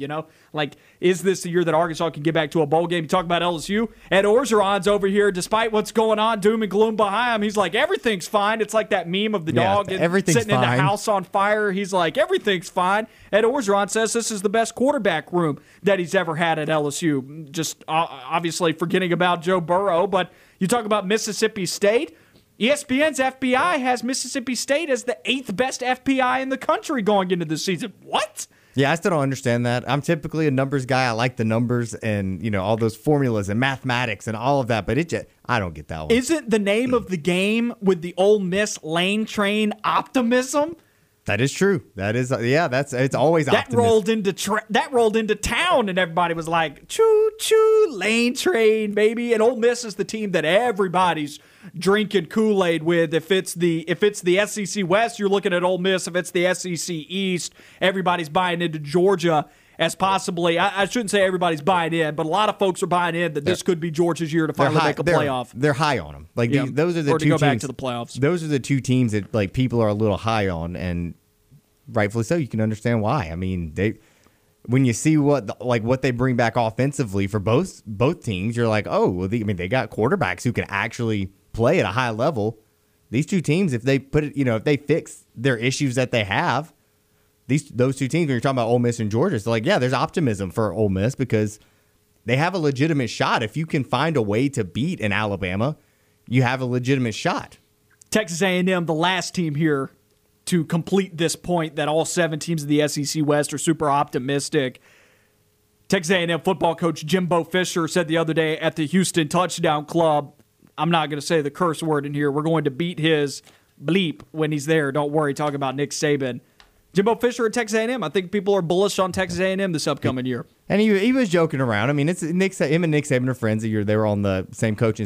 is this the year that Arkansas can get back to a bowl game? You talk about LSU. Ed Orgeron's over here, despite what's going on, doom and gloom behind him. He's like, everything's fine. It's like that meme of the dog sitting in the house on fire. He's like, everything's fine. Ed Orgeron says this is the best quarterback room that he's ever had at LSU. Just obviously forgetting about Joe Burrow. But you talk about Mississippi State. ESPN's FBI has Mississippi State as the 8th best FPI in the country going into the season. What? Yeah, I still don't understand that. I'm typically a numbers guy. I like the numbers and, all those formulas and mathematics and all of that, but I don't get that one. Isn't the name of the game with the Ole Miss lane train optimism? That is true. That is, it's always optimism. That rolled into town, and everybody was like, choo choo, lane train, baby. And Ole Miss is the team that everybody's drinking Kool-Aid with. If it's the SEC West, you're looking at Ole Miss. If it's the SEC East, everybody's buying into Georgia as possibly. I shouldn't say everybody's buying in, but a lot of folks are buying in that this could be Georgia's year to finally make a playoff. They're high on them. Those are the or two to go teams. Back to the playoffs. Those are the 2 teams that people are a little high on, and rightfully so. You can understand why. I mean, when you see what they bring back offensively for both teams, you're like, oh, well, they got quarterbacks who can actually play at a high level. These 2 teams, if they put it, if they fix their issues that they have, those 2 teams, when you're talking about Ole Miss and Georgia, it's like, yeah, there's optimism for Ole Miss because they have a legitimate shot. If you can find a way to beat an Alabama, you have a legitimate shot. Texas A&M, the last team here to complete this point that all 7 teams of the SEC West are super optimistic. Texas A&M football coach Jimbo Fisher said the other day at the Houston Touchdown Club, I'm not going to say the curse word in here, we're going to beat his bleep when he's there. Don't worry, talking about Nick Saban. Jimbo Fisher at Texas A&M. I think people are bullish on Texas A&M this upcoming year. And he was joking around. I mean, him and Nick Saban are friends. They were on the same coaching.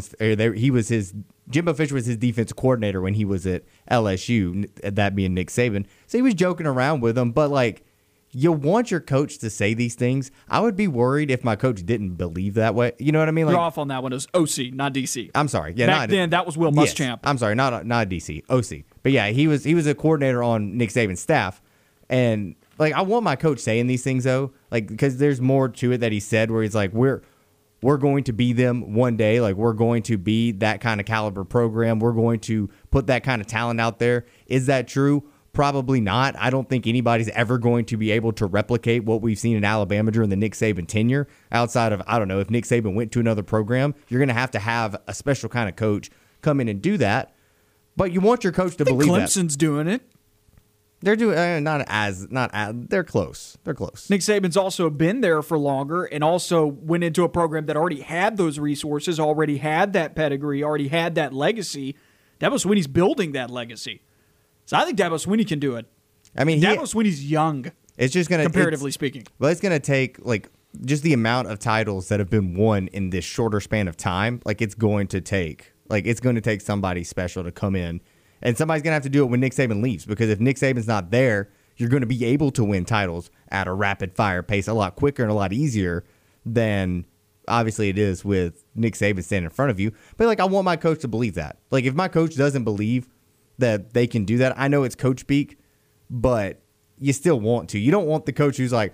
Jimbo Fisher was his defensive coordinator when he was at LSU. That being Nick Saban, so he was joking around with him. But you want your coach to say these things. I would be worried if my coach didn't believe that way. You know what I mean? You're off on that one. It was OC, not DC. I'm sorry. Yeah, back then that was Will Muschamp. Yes, I'm sorry, not DC, OC. But yeah, he was a coordinator on Nick Saban's staff. And I want my coach saying these things though, because there's more to it that he said where he's like, we're going to be them one day. We're going to be that kind of caliber program. We're going to put that kind of talent out there. Is that true? Probably not. I don't think anybody's ever going to be able to replicate what we've seen in Alabama during the Nick Saban tenure. Outside of, I don't know, if Nick Saban went to another program, you're going to have a special kind of coach come in and do that. But you want your coach to believe Clemson's doing it. They're doing they're close. They're close. Nick Saban's also been there for longer and also went into a program that already had those resources, already had that pedigree, already had that legacy. Dabo Swinney's building that legacy. So I think Dabo Swinney can do it. I mean, Dabo Swinney's young. It's just going to comparatively speaking. Well, it's going to take just the amount of titles that have been won in this shorter span of time. It's going to take somebody special to come in. And somebody's going to have to do it when Nick Saban leaves, because if Nick Saban's not there, you're going to be able to win titles at a rapid-fire pace a lot quicker and a lot easier than obviously it is with Nick Saban standing in front of you. But, I want my coach to believe that. If my coach doesn't believe that they can do that, I know it's coach speak, but you still want to. You don't want the coach who's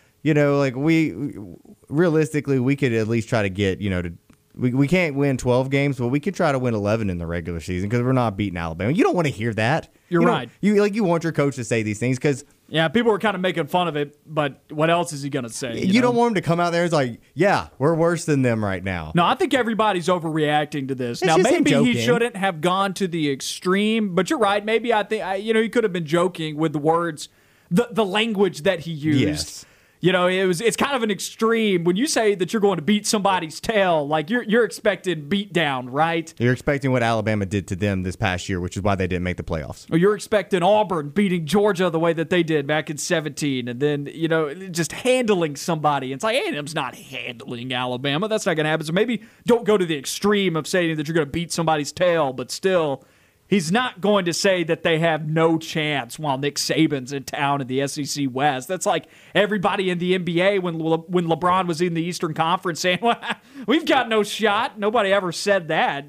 realistically, we could at least try to get, we can't win 12 games, but we could try to win 11 in the regular season because we're not beating Alabama. You don't want to hear that. You're right. You want your coach to say these things because people were kind of making fun of it, but what else is he going to say? You don't want him to come out there and it's yeah, we're worse than them right now. No, I think everybody's overreacting to this. Now, maybe he shouldn't have gone to the extreme, but you're right. Maybe he could have been joking with the words, the language that he used. Yes. it's kind of an extreme when you say that you're going to beat somebody's tail. Like you're expecting beat down, right? You're expecting what Alabama did to them this past year, which is why they didn't make the playoffs. Or you're expecting Auburn beating Georgia the way that they did back in 2017, and then just handling somebody. It's like A&M's not handling Alabama. That's not going to happen. So maybe don't go to the extreme of saying that you're going to beat somebody's tail, but still. He's not going to say that they have no chance while Nick Saban's in town in the SEC West. That's like everybody in the NBA when LeBron was in the Eastern Conference saying, well, we've got no shot. Nobody ever said that,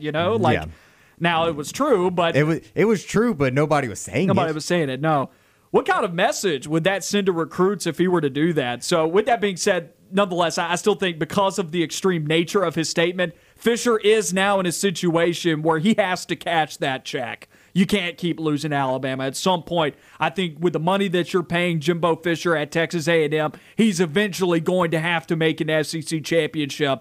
Now, it was true, but... It was true, but nobody was saying it. Nobody was saying it, no. What kind of message would that send to recruits if he were to do that? So with that being said, nonetheless, I still think because of the extreme nature of his statement, Fisher is now in a situation where he has to catch that check. You can't keep losing Alabama. At some point, I think with the money that you're paying Jimbo Fisher at Texas A&M, he's eventually going to have to make an SEC championship.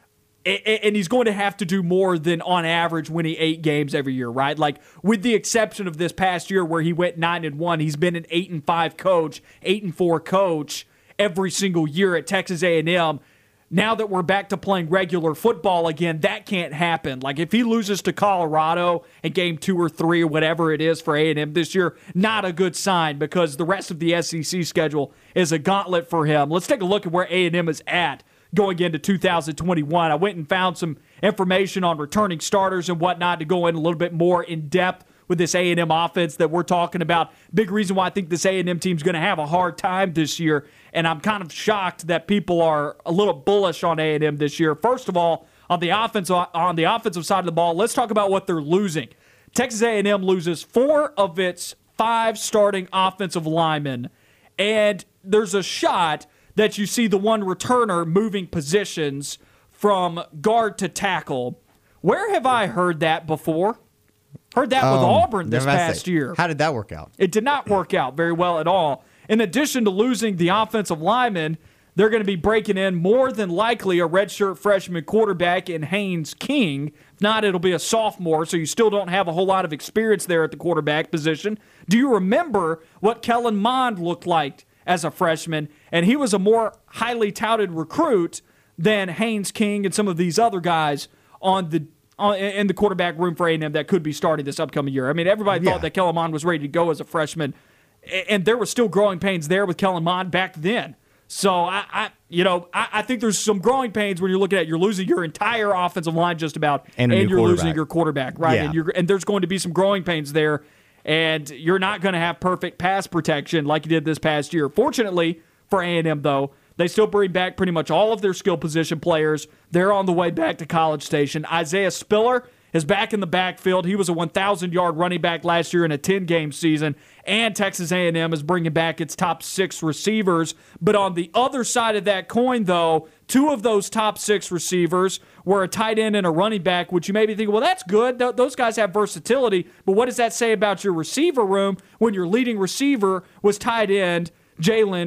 And he's going to have to do more than on average winning 8 games every year, right? Like with the exception of this past year where he went 9-1, he's been an 8-5 coach, 8-4 coach every single year at Texas A&M. Now that we're back to playing regular football again, that can't happen. Like if he loses to Colorado in game 2 or 3 or whatever it is for A&M this year, not a good sign because the rest of the SEC schedule is a gauntlet for him. Let's take a look at where A&M is at going into 2021. I went and found some information on returning starters and whatnot to go in a little bit more in depth with this A&M offense that we're talking about. Big reason why I think this A&M team's going to have a hard time this year, and I'm kind of shocked that people are a little bullish on A&M this year. First of all, on the offensive side of the ball, let's talk about what they're losing. Texas A&M loses 4 of its 5 starting offensive linemen, and there's a shot that you see the one returner moving positions from guard to tackle. Where have I heard that before? Heard that with Auburn this past year. How did that work out? It did not work out very well at all. In addition to losing the offensive lineman, they're going to be breaking in more than likely a redshirt freshman quarterback in Haynes King. If not, it'll be a sophomore, so you still don't have a whole lot of experience there at the quarterback position. Do you remember what Kellen Mond looked like as a freshman? And he was a more highly touted recruit than Haynes King and some of these other guys in the quarterback room for A&M that could be starting this upcoming year. I mean, everybody thought that Kellen Mond was ready to go as a freshman, and there were still growing pains there with Kellen Mond back then. So I think there's some growing pains when you're looking at you're losing your entire offensive line just about, and you're losing your quarterback, right? Yeah. And there's going to be some growing pains there, and you're not going to have perfect pass protection like you did this past year. Fortunately for A&M, though, they still bring back pretty much all of their skill position players. They're on the way back to College Station. Isaiah Spiller is back in the backfield. He was a 1,000-yard running back last year in a 10-game season. And Texas A&M is bringing back its top 6 receivers. But on the other side of that coin, though, 2 of those top 6 receivers were a tight end and a running back, which you may be thinking, well, that's good. Those guys have versatility. But what does that say about your receiver room when your leading receiver was tight end Jalen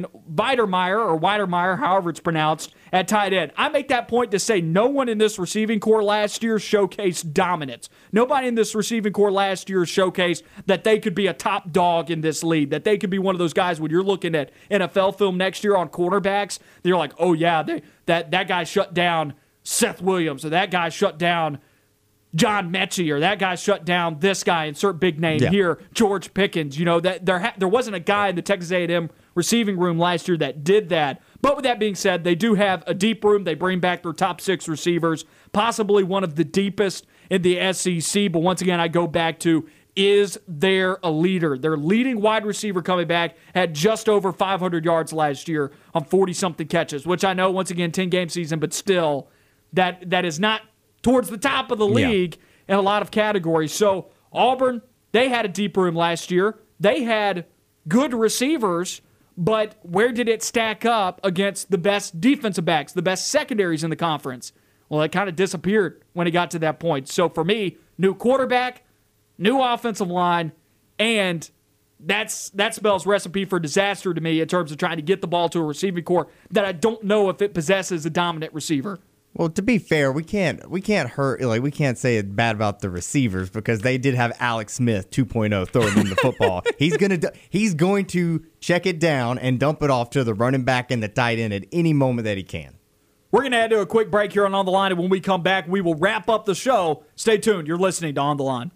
Weidermeyer, however it's pronounced, at tight end? I make that point to say no one in this receiving corps last year showcased dominance. Nobody in this receiving corps last year showcased that they could be a top dog in this league, that they could be one of those guys when you're looking at NFL film next year on quarterbacks, you're like, oh yeah, that guy shut down Seth Williams, or that guy shut down John Mechie, or that guy shut down this guy, insert big name here, George Pickens. That there wasn't a guy in the Texas A&M receiving room last year that did that. But with that being said, they do have a deep room. They bring back their top 6 receivers, possibly one of the deepest in the SEC. But once again, I go back to, is there a leader? Their leading wide receiver coming back had just over 500 yards last year on 40-something catches, which I know, once again, 10-game season, but still, that is not towards the top of the league in a lot of categories. So Auburn, they had a deep room last year. They had good receivers, but where did it stack up against the best defensive backs, the best secondaries in the conference? Well, it kind of disappeared when it got to that point. So for me, new quarterback, new offensive line, and that spells recipe for disaster to me in terms of trying to get the ball to a receiving corps that I don't know if it possesses a dominant receiver. Well, to be fair, we can't say it bad about the receivers because they did have Alex Smith 2.0 throwing them the football. He's going to check it down and dump it off to the running back and the tight end at any moment that he can. We're going to head to a quick break here on The Line, and when we come back, we will wrap up the show. Stay tuned. You're listening to On The Line.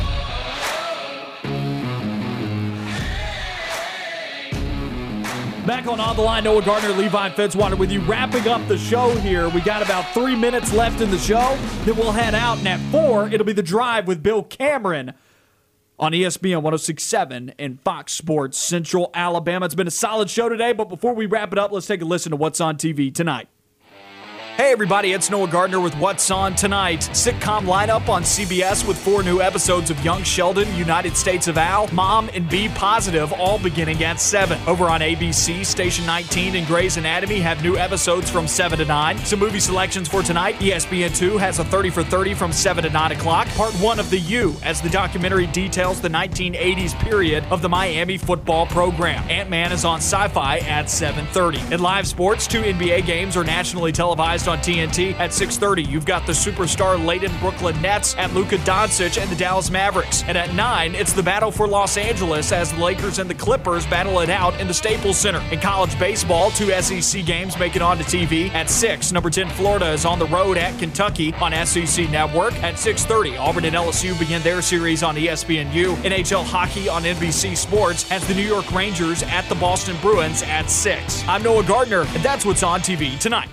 Back on The Line, Noah Gardner, Levi Fitzwater with you, wrapping up the show here. We got about 3 minutes left in the show. Then we'll head out, and at 4, it'll be The Drive with Bill Cameron on ESPN 106.7 and Fox Sports Central Alabama. It's been a solid show today, but before we wrap it up, let's take a listen to what's on TV tonight. Hey everybody, it's Noah Gardner with What's On Tonight. Sitcom lineup on CBS with 4 new episodes of Young Sheldon, United States of Al, Mom, and Be Positive, all beginning at 7. Over on ABC, Station 19 and Grey's Anatomy have new episodes from 7 to 9. Some movie selections for tonight. ESPN2 has a 30 for 30 from 7 to 9 o'clock. Part 1 of The U, as the documentary details the 1980s period of the Miami football program. Ant-Man is on Sci-Fi at 7:30. In live sports, 2 NBA games are nationally televised on TNT at 6:30. You've got the superstar-laden Brooklyn Nets at Luka Doncic and the Dallas Mavericks. And at 9, it's the battle for Los Angeles as the Lakers and the Clippers battle it out in the Staples Center. In college baseball, 2 SEC games make it onto TV. At 6, number 10 Florida is on the road at Kentucky on SEC Network. At 6:30, Auburn and LSU begin their series on ESPNU. NHL hockey on NBC Sports has the New York Rangers at the Boston Bruins at 6. I'm Noah Gardner, and that's what's on TV tonight.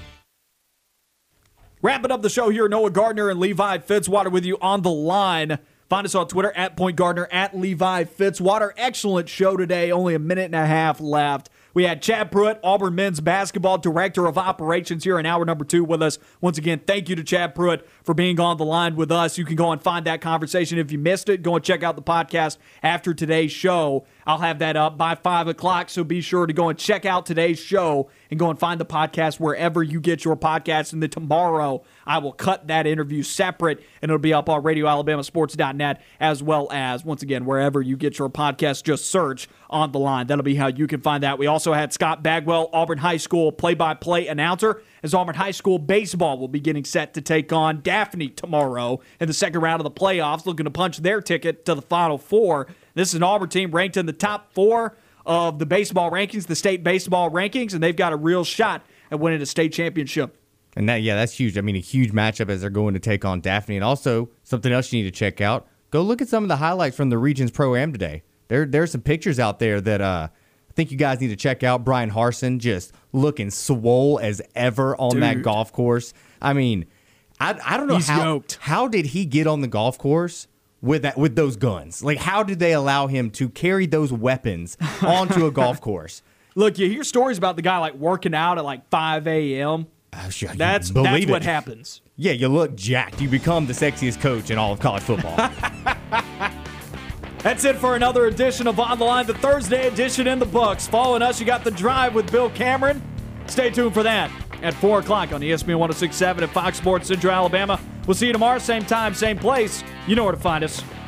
Wrapping up the show here, Noah Gardner and Levi Fitzwater with you on The Line. Find us on Twitter at PointGardner, at Levi Fitzwater. Excellent show today, only a minute and a half left. We had Chad Pruitt, Auburn men's basketball director of operations, here in hour number 2 with us. Once again, thank you to Chad Pruitt for being on the line with us. You can go and find that conversation. If you missed it, go and check out the podcast after today's show. I'll have that up by 5 o'clock, so be sure to go and check out today's show and go and find the podcast wherever you get your podcasts. And then tomorrow, I will cut that interview separate, and it'll be up on RadioAlabamaSports.net, as well as, once again, wherever you get your podcast, just search On The Line. That'll be how you can find that. We also had Scott Bagwell, Auburn High School play-by-play announcer, as Auburn High School baseball will be getting set to take on Daphne tomorrow in the second round of the playoffs, looking to punch their ticket to the Final Four. This is an Auburn team ranked in the top 4 of the baseball rankings, the state baseball rankings, and they've got a real shot at winning a state championship. And that's huge. I mean, a huge matchup as they're going to take on Daphne. And also, something else you need to check out, go look at some of the highlights from the Regions Pro-Am today. There's some pictures out there that I think you guys need to check out. Brian Harsin just looking swole as ever on that golf course. I mean, I don't know how did he get on the golf course with those guns? Like, how did they allow him to carry those weapons onto a golf course? Look, you hear stories about the guy like working out at like 5 a.m. Sure, that's what happens. Yeah, you look jacked. You become the sexiest coach in all of college football. That's it for another edition of On The Line, the Thursday edition in the books. Following us, you got The Drive with Bill Cameron. Stay tuned for that at 4 o'clock on ESPN 106.7 at Fox Sports Central Alabama. We'll see you tomorrow, same time, same place. You know where to find us.